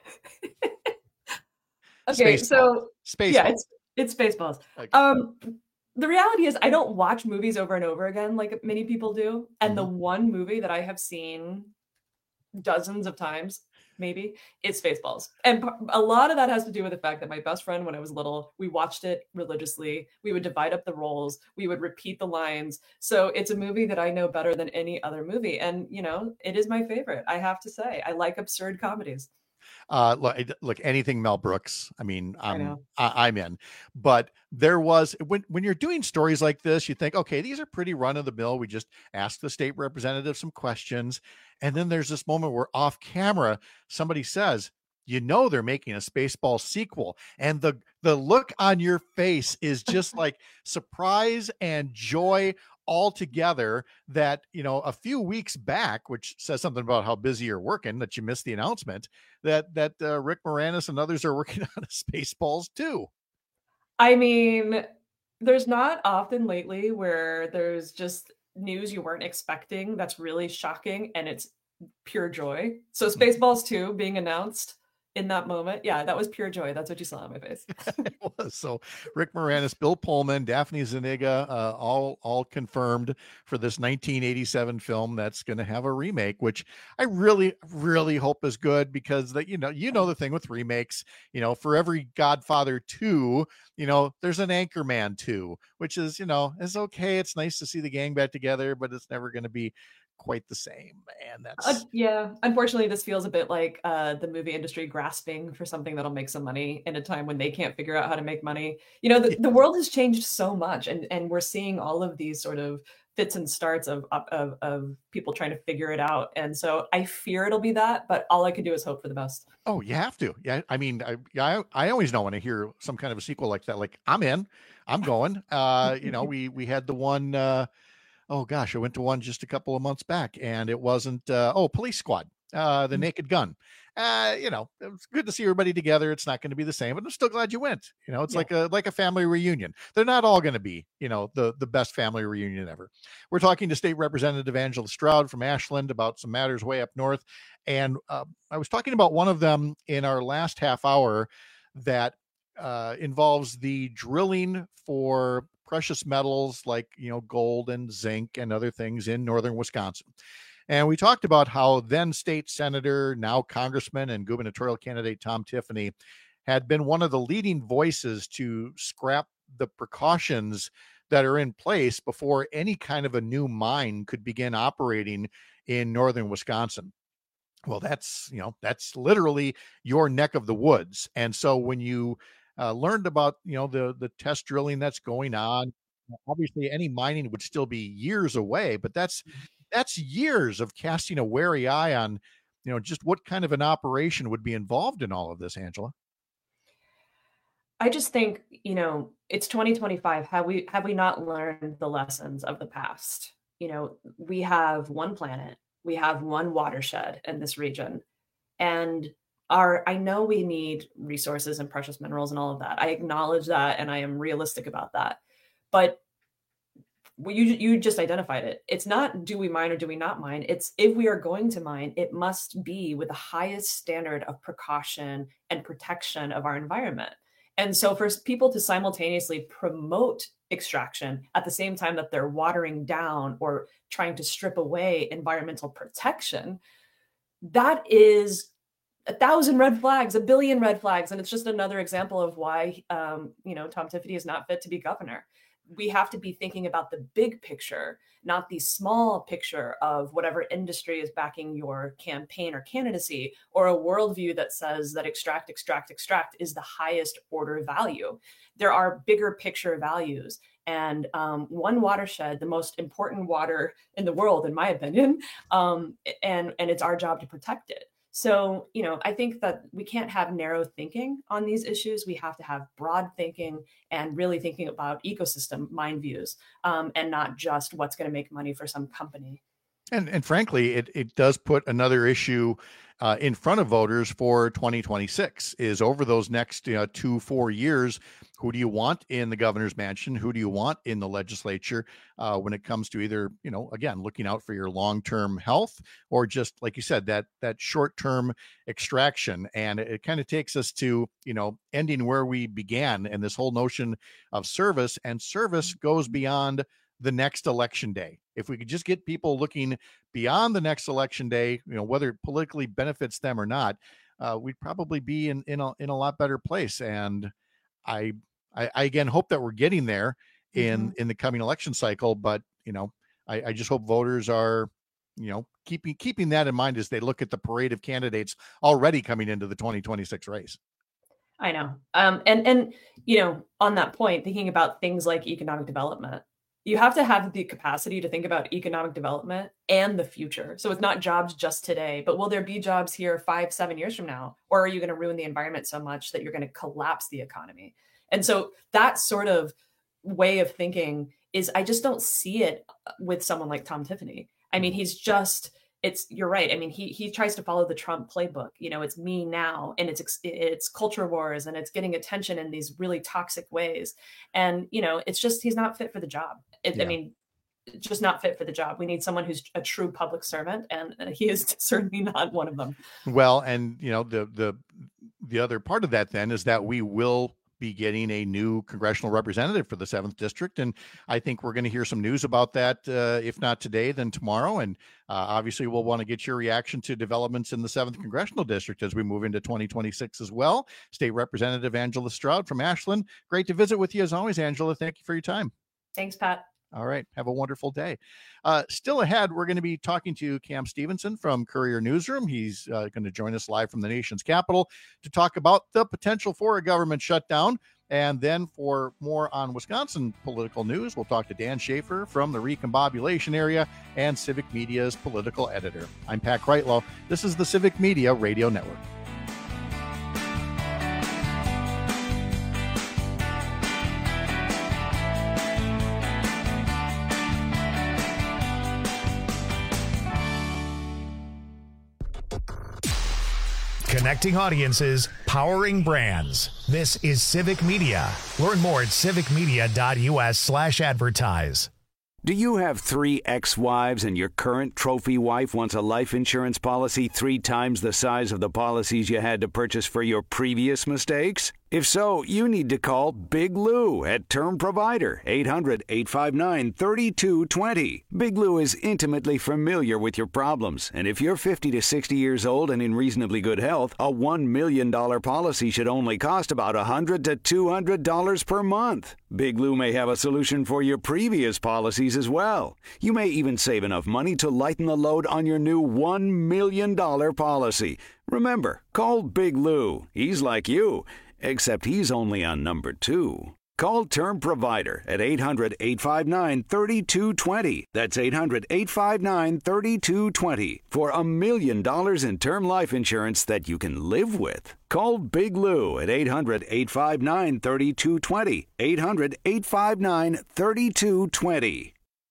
Okay, Spaceballs. so Spaceballs. yeah, it's it's Spaceballs. Okay. Um, the reality is I don't watch movies over and over again like many people do. And mm-hmm. the one movie that I have seen dozens of times, maybe, it's Spaceballs. And a lot of that has to do with the fact that my best friend, when I was little, we watched it religiously. We would divide up the roles. We would repeat the lines. So it's a movie that I know better than any other movie. And, you know, it is my favorite, I have to say. I like absurd comedies. Uh, look, look, anything Mel Brooks. I mean, I'm, I I'm in, but there was, when, when you're doing stories like this, you think, okay, these are pretty run of the mill. We just ask the state representative some questions. And then there's this moment where off camera, somebody says, you know, they're making a Spaceball sequel. And the, the look on your face is just like surprise and joy all together, that, you know, a few weeks back, which says something about how busy you're working, that you missed the announcement that, that uh, Rick Moranis and others are working on a Spaceballs too. I mean, there's not often lately where there's just news you weren't expecting that's really shocking and it's pure joy. So Spaceballs two being announced in that moment, yeah, that was pure joy. That's what you saw on my face. It was. So Rick Moranis, Bill Pullman, Daphne Zuniga, uh, all all confirmed for this nineteen eighty-seven film that's going to have a remake, which I really, really hope is good, because that, you know, you know the thing with remakes, you know, for every Godfather two, you know, there's an Anchorman two, which is, you know, is okay. It's nice to see the gang back together, but it's never going to be quite the same. And that's uh, yeah unfortunately this feels a bit like uh the movie industry grasping for something that'll make some money in a time when they can't figure out how to make money. You know, the, the world has changed so much, and and we're seeing all of these sort of fits and starts of, of of people trying to figure it out. And so I fear it'll be that, but all I can do is hope for the best. Oh, you have to. Yeah, I mean, I I, I always know when I hear some kind of a sequel like that, like I'm in, I'm going. Uh you know, we we had the one uh oh gosh, I went to one just a couple of months back, and it wasn't, uh, oh, Police Squad, uh, the Naked Gun. uh, you know, it was good to see everybody together. It's not going to be the same, but I'm still glad you went. You know, it's yeah. like a like a family reunion. They're not all going to be, you know, the, the best family reunion ever. We're talking to State Representative Angela Stroud from Ashland about some matters way up north. And uh, I was talking about one of them in our last half hour that uh, involves the drilling for precious metals like, you know, gold and zinc and other things in northern Wisconsin. And we talked about how then state senator, now congressman and gubernatorial candidate Tom Tiffany had been one of the leading voices to scrap the precautions that are in place before any kind of a new mine could begin operating in northern Wisconsin. Well, that's, you know, that's literally your neck of the woods. And so when you uh, learned about, you know, the, the test drilling that's going on, obviously any mining would still be years away, but that's, that's years of casting a wary eye on, you know, just what kind of an operation would be involved in all of this, Angela. I just think, you know, it's twenty twenty-five. Have we, have we not learned the lessons of the past? You know, we have one planet. We have one watershed in this region, and our, I know we need resources and precious minerals and all of that. I acknowledge that, and I am realistic about that. But you, you just identified it. It's not, do we mine or do we not mine? It's, if we are going to mine, it must be with the highest standard of precaution and protection of our environment. And so for people to simultaneously promote extraction at the same time that they're watering down or trying to strip away environmental protection, that is a thousand red flags, a billion red flags. And it's just another example of why, um, you know, Tom Tiffany is not fit to be governor. We have to be thinking about the big picture, not the small picture of whatever industry is backing your campaign or candidacy, or a worldview that says that extract, extract, extract is the highest order value. There are bigger picture values. And um, one watershed, the most important water in the world, in my opinion, um, and, and it's our job to protect it. So, you know, I think that we can't have narrow thinking on these issues. We have to have broad thinking and really thinking about ecosystem mind views, um, and not just what's going to make money for some company. And and frankly, it, it does put another issue uh, in front of voters for twenty twenty-six is over those next uh, two, four years. Who do you want in the governor's mansion? Who do you want in the legislature uh, when it comes to either, you know, again, looking out for your long-term health or just, like you said, that that short-term extraction. And it, it kind of takes us to, you know, ending where we began and this whole notion of service, and service goes beyond the next election day. If we could just get people looking beyond the next election day, you know, whether it politically benefits them or not, uh, we'd probably be in, in, a, in a lot better place. And I, I, I again, hope that we're getting there in, mm-hmm. in the coming election cycle, but, you know, I, I just hope voters are, you know, keeping, keeping that in mind as they look at the parade of candidates already coming into the twenty twenty-six race. I know. Um, and, and, you know, on that point, thinking about things like economic development, you have to have the capacity to think about economic development and the future. So it's not jobs just today, but will there be jobs here five, seven years from now? Or are you going to ruin the environment so much that you're going to collapse the economy? And so that sort of way of thinking is, I just don't see it with someone like Tom Tiffany. I mean, he's just, it's, you're right. I mean, he he tries to follow the Trump playbook. You know, it's me now, and it's it's culture wars, and it's getting attention in these really toxic ways. And, you know, it's just, he's not fit for the job. It, yeah. I mean, just not fit for the job. We need someone who's a true public servant, and he is certainly not one of them. Well, and, you know, the the the other part of that then is that we will be getting a new congressional representative for the seventh district. And I think we're going to hear some news about that. Uh, if not today, then tomorrow. And uh, obviously we'll want to get your reaction to developments in the seventh congressional district as we move into twenty twenty-six as well. State Representative Angela Stroud from Ashland. Great to visit with you as always, Angela. Thank you for your time. Thanks, Pat. All right. Have a wonderful day. Uh, still ahead, we're going to be talking to Cam Stevenson from Courier Newsroom. He's uh, going to join us live from the nation's capital to talk about the potential for a government shutdown. And then for more on Wisconsin political news, we'll talk to Dan Schaefer from the Recombobulation area and Civic Media's political editor. I'm Pat Kreitlow. This is the Civic Media Radio Network. Connecting audiences, powering brands. This is Civic Media. Learn more at civicmedia.us slash advertise. Do you have three ex-wives and your current trophy wife wants a life insurance policy three times the size of the policies you had to purchase for your previous mistakes? If so, you need to call Big Lou at Term Provider, eight hundred, eight five nine, three two two zero. Big Lou is intimately familiar with your problems, and if you're fifty to sixty years old and in reasonably good health, a one million dollars policy should only cost about one hundred to two hundred dollars per month. Big Lou may have a solution for your previous policies as well. You may even save enough money to lighten the load on your new one million dollars policy. Remember, call Big Lou. He's like you, except he's only on number two. Call Term Provider at eight hundred, eight five nine, three two two zero. That's eight hundred, eight five nine, three two two zero for a million dollars in term life insurance that you can live with. Call Big Lou at eight hundred, eight five nine, three two two zero. eight hundred, eight five nine, three two two zero.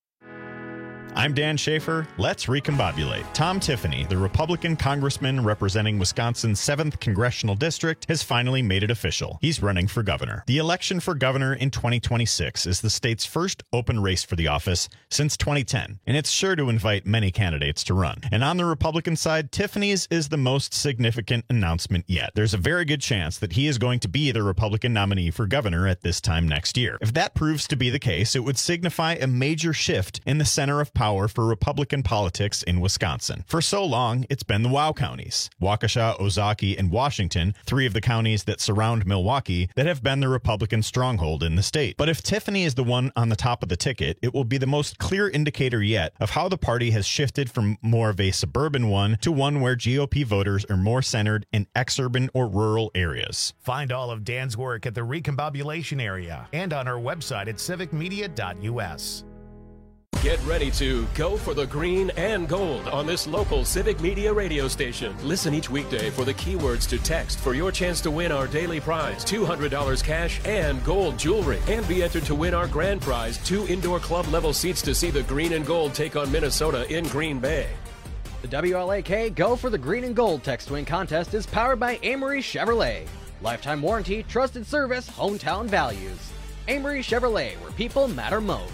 I'm Dan Schaefer. Let's recombobulate. Tom Tiffany, the Republican congressman representing Wisconsin's seventh Congressional District, has finally made it official. He's running for governor. The election for governor in twenty twenty-six is the state's first open race for the office since twenty ten, and it's sure to invite many candidates to run. And on the Republican side, Tiffany's is the most significant announcement yet. There's a very good chance that he is going to be the Republican nominee for governor at this time next year. If that proves to be the case, it would signify a major shift in the center of power Power for Republican politics in Wisconsin. For so long, it's been the WOW counties, Waukesha, Ozaukee, and Washington, three of the counties that surround Milwaukee, that have been the Republican stronghold in the state. But if Tiffany is the one on the top of the ticket, it will be the most clear indicator yet of how the party has shifted from more of a suburban one to one where G O P voters are more centered in exurban or rural areas. Find all of Dan's work at the Recombobulation area and on our website at civic media dot u s. Get ready to go for the green and gold on this local Civic Media radio station. Listen each weekday for the keywords to text for your chance to win our daily prize, two hundred dollars cash and gold jewelry, and be entered to win our grand prize, two indoor club level seats to see the green and gold take on Minnesota in Green Bay. The W L A K Go for the Green and Gold text win contest is powered by Amory Chevrolet. Lifetime warranty, trusted service, hometown values. Amory Chevrolet, where people matter most.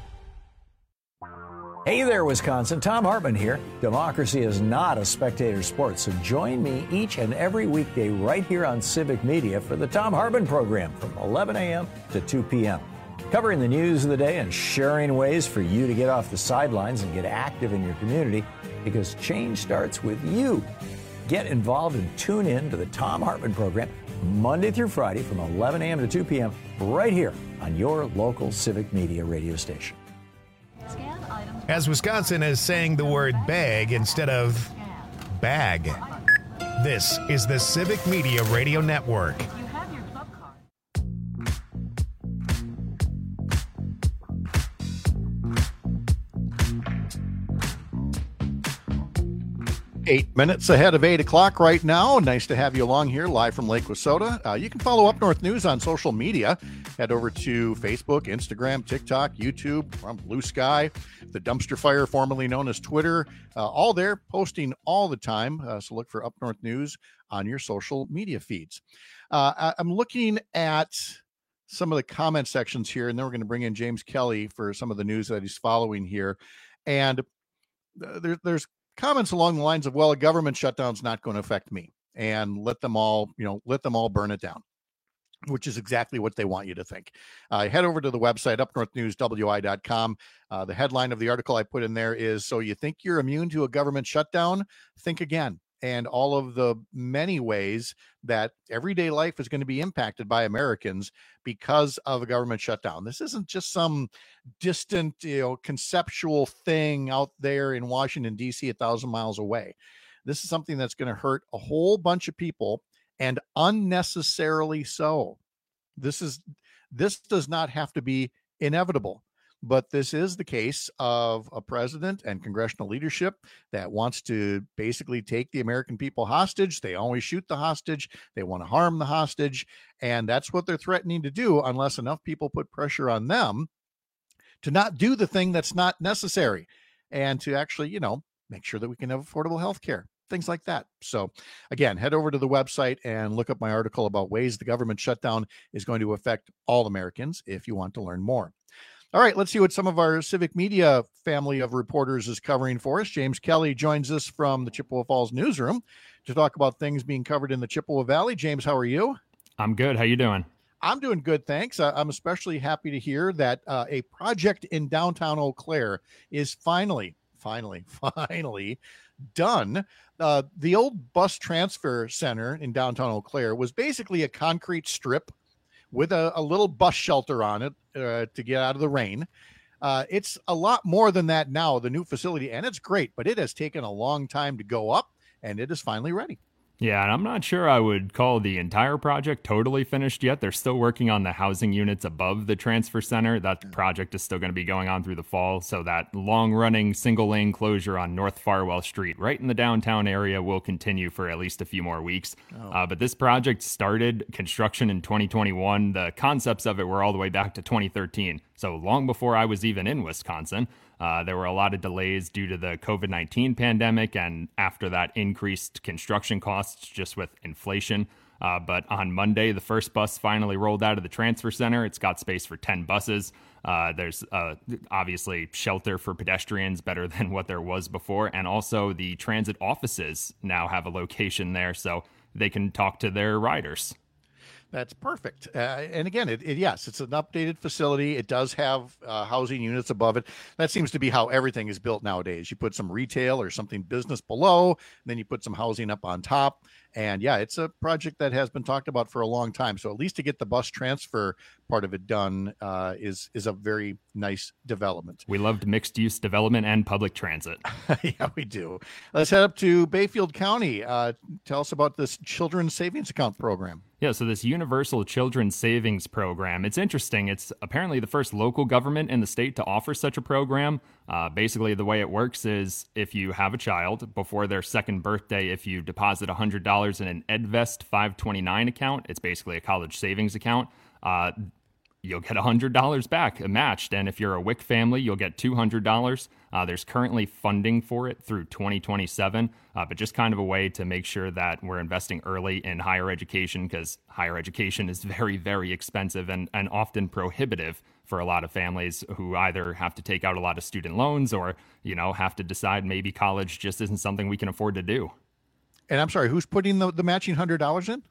Hey there, Wisconsin. Tom Hartman here. Democracy is not a spectator sport, so join me each and every weekday right here on Civic Media for the Tom Hartman program from eleven a.m. to two p.m. Covering the news of the day and sharing ways for you to get off the sidelines and get active in your community, because change starts with you. Get involved and tune in to the Tom Hartman program Monday through Friday from eleven a.m. to two p.m. right here on your local Civic Media radio station. As Wisconsin is saying the word bag instead of bag. This is the Civic Media Radio Network. Eight minutes ahead of eight o'clock right now. Nice to have you along here live from Lake Wissota. Uh, you can follow Up North News on social media. Head over to Facebook, Instagram, TikTok, YouTube, from Blue Sky, the Dumpster Fire, formerly known as Twitter. Uh, all there, posting all the time. Uh, so look for Up North News on your social media feeds. Uh, I, I'm looking at some of the comment sections here, and then we're going to bring in James Kelly for some of the news that he's following here. And uh, there, there's comments along the lines of, well, a government shutdown's not going to affect me, and let them all, you know, let them all burn it down, which is exactly what they want you to think. Uh, head over to the website, up north news w i dot com. Uh, the headline of the article I put in there is, so you think you're immune to a government shutdown? Think again. And all of the many ways that everyday life is going to be impacted by Americans because of a government shutdown. This isn't just some distant, you know, conceptual thing out there in Washington, D C, a thousand miles away. This is something that's going to hurt a whole bunch of people, and unnecessarily so. This is this does not have to be inevitable. But this is the case of a president and congressional leadership that wants to basically take the American people hostage. They always shoot the hostage. They want to harm the hostage. And that's what they're threatening to do unless enough people put pressure on them to not do the thing that's not necessary and to actually, you know, make sure that we can have affordable health care. things like that. So again, head over to the website and look up my article about ways the government shutdown is going to affect all Americans if you want to learn more. All right, let's see what some of our Civic Media family of reporters is covering for us. James Kelly joins us from the Chippewa Falls newsroom to talk about things being covered in the Chippewa Valley. James, how are you? I'm good. How you doing? I'm doing good, thanks. Uh, I'm especially happy to hear that uh, a project in downtown Eau Claire is finally, finally, finally done. Uh, the old bus transfer center in downtown Eau Claire was basically a concrete strip with a, a little bus shelter on it uh, to get out of the rain. Uh, it's a lot more than that now, the new facility, and it's great, but it has taken a long time to go up, and it is finally ready. Yeah, and I'm not sure I would call the entire project totally finished yet. They're still working on the housing units above the transfer center. That project is still going to be going on through the fall. So that long-running single-lane closure on North Farwell Street, right in the downtown area, will continue for at least a few more weeks. Oh. Uh, but this project started construction in twenty twenty-one. The concepts of it were all the way back to twenty thirteen. So long before I was even in Wisconsin. Uh, there were a lot of delays due to the covid nineteen pandemic, and after that, increased construction costs just with inflation. Uh, but on Monday, the first bus finally rolled out of the transfer center. It's got space for ten buses. Uh, there's uh, obviously shelter for pedestrians, better than what there was before. And also the transit offices now have a location there, so they can talk to their riders. That's perfect. Uh, and again, it, it, yes, it's an updated facility. It does have uh, housing units above it. That seems to be how everything is built nowadays. You put some retail or something business below, and then you put some housing up on top. And yeah, it's a project that has been talked about for a long time. So at least to get the bus transfer part of it done uh, is is a very nice development. We loved mixed use development and public transit. Yeah, we do. Let's head up to Bayfield County. Uh, tell us about this Children's Savings Account program. Yeah, so this Universal Children's Savings Program, it's interesting. It's apparently the first local government in the state to offer such a program. Uh, basically, the way it works is if you have a child before their second birthday, if you deposit one hundred dollars in an EdVest five twenty-nine account, it's basically a college savings account, uh, you'll get one hundred dollars back matched. And if you're a W I C family, you'll get two hundred dollars. Uh, there's currently funding for it through twenty twenty-seven, uh, but just kind of a way to make sure that we're investing early in higher education, because higher education is very, very expensive and, and often prohibitive for a lot of families who either have to take out a lot of student loans or, you know, have to decide maybe college just isn't something we can afford to do. And I'm sorry, who's putting the, the matching one hundred dollars in?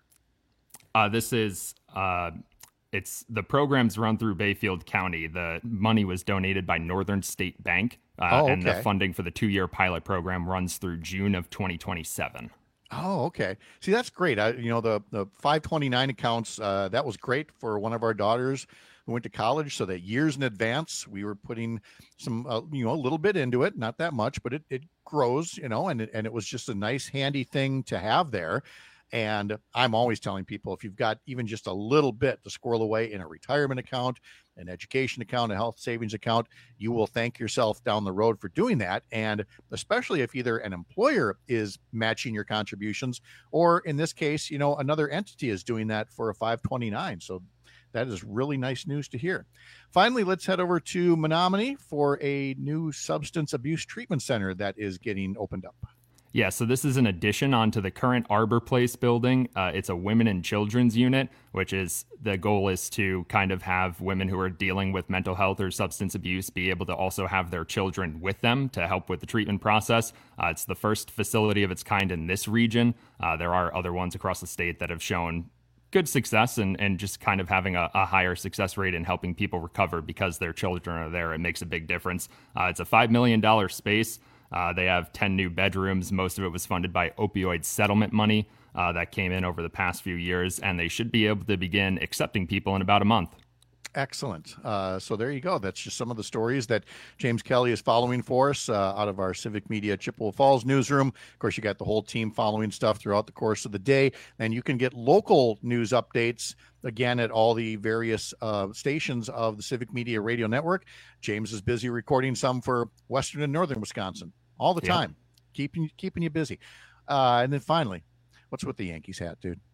Uh, this is... Uh, It's the program's run through Bayfield County. The money was donated by Northern State Bank, uh, oh, okay. and the funding for the two-year pilot program runs through June of twenty twenty-seven. Oh, okay. See, that's great. I, you know, the the five twenty-nine accounts, uh, that was great for one of our daughters who went to college, so that years in advance we were putting some, uh, you know, a little bit into it, not that much, but it it grows, you know, and it, and it was just a nice, handy thing to have there. And I'm always telling people, if you've got even just a little bit to squirrel away in a retirement account, an education account, a health savings account, you will thank yourself down the road for doing that. And especially if either an employer is matching your contributions, or in this case, you know, another entity is doing that for a five twenty-nine. So that is really nice news to hear. Finally, let's head over to Menominee for a new substance abuse treatment center that is getting opened up. Yeah, so this is an addition onto the current Arbor Place building. Uh, it's a women and children's unit, which is the goal is to kind of have women who are dealing with mental health or substance abuse be able to also have their children with them to help with the treatment process. Uh, it's the first facility of its kind in this region. Uh, there are other ones across the state that have shown good success and, and just kind of having a, a higher success rate in helping people recover because their children are there. It makes a big difference. Uh, it's a five million dollars space. Uh, they have ten new bedrooms. Most of it was funded by opioid settlement money uh, that came in over the past few years, and they should be able to begin accepting people in about a month. Excellent. Uh, so there you go. That's just some of the stories that James Kelly is following for us uh, out of our Civic Media Chippewa Falls newsroom. Of course, you got the whole team following stuff throughout the course of the day, and you can get local news updates again at all the various uh, stations of the Civic Media Radio Network. James is busy recording some for Western and Northern Wisconsin all the time, yep. keeping keeping you busy. Uh, and then finally, what's with the Yankees hat, dude?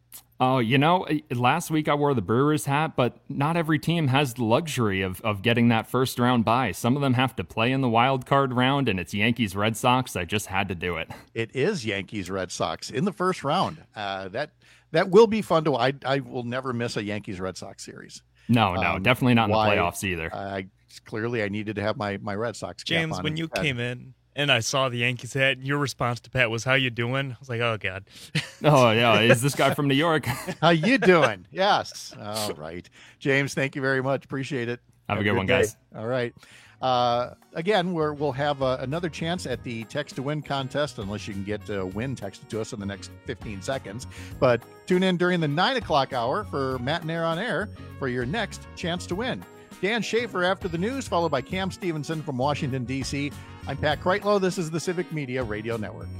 Oh, you know, last week I wore the Brewers hat, but not every team has the luxury of, of getting that first round bye. Some of them have to play in the wild card round, and it's Yankees Red Sox. I just had to do it. It is Yankees Red Sox in the first round. Uh, that that will be fun to. I I will never miss a Yankees Red Sox series. No, no, um, definitely not in why, the playoffs either. I clearly I needed to have my my Red Sox cap James, on when you head. came in and I saw the Yankees hat, your response to Pat was, "How you doing?" I was like, "Oh God." Oh yeah, is this guy from New York? How you doing? Yes. All right, James. Thank you very much. Appreciate it. Have, have a good, good one, day. guys. All right. Uh, again, we're, we'll have uh, another chance at the text to win contest, unless you can get a win texted to us in the next fifteen seconds. But tune in during the nine o'clock hour for Matt and Air on Air for your next chance to win. Dan Schaefer after the news, followed by Cam Stevenson from Washington, D C. I'm Pat Kreitlow. This is the Civic Media Radio Network.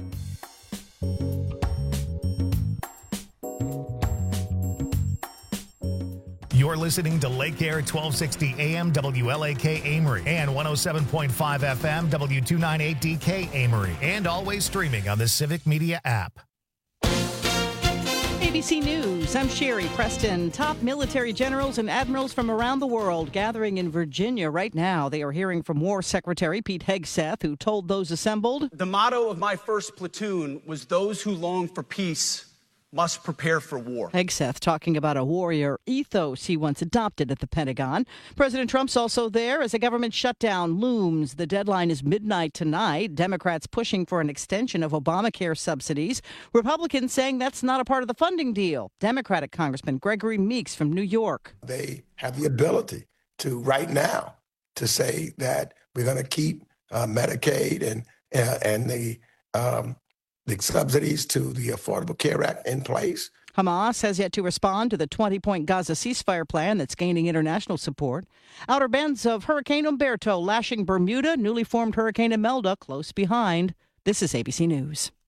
You're listening to Lake Air twelve sixty A M W L A K Amory and one oh seven point five F M W two ninety-eight D K Amory, and always streaming on the Civic Media app. A B C News, I'm Sherry Preston. Top military generals and admirals from around the world gathering in Virginia right now. They are hearing from War Secretary Pete Hegseth, who told those assembled, "The motto of my first platoon was those who long for peace must prepare for war." Hegseth talking about a warrior ethos he once adopted at the Pentagon. President Trump's also there as a government shutdown looms. The deadline is midnight tonight. Democrats pushing for an extension of Obamacare subsidies. Republicans saying that's not a part of the funding deal. Democratic Congressman Gregory Meeks from New York. They have the ability to, right now, to say that we're going to keep uh, Medicaid and, uh, and the um, the subsidies to the Affordable Care Act in place. Hamas has yet to respond to the twenty-point Gaza ceasefire plan that's gaining international support. Outer bands of Hurricane Umberto lashing Bermuda, newly formed Hurricane Imelda close behind. This is A B C News.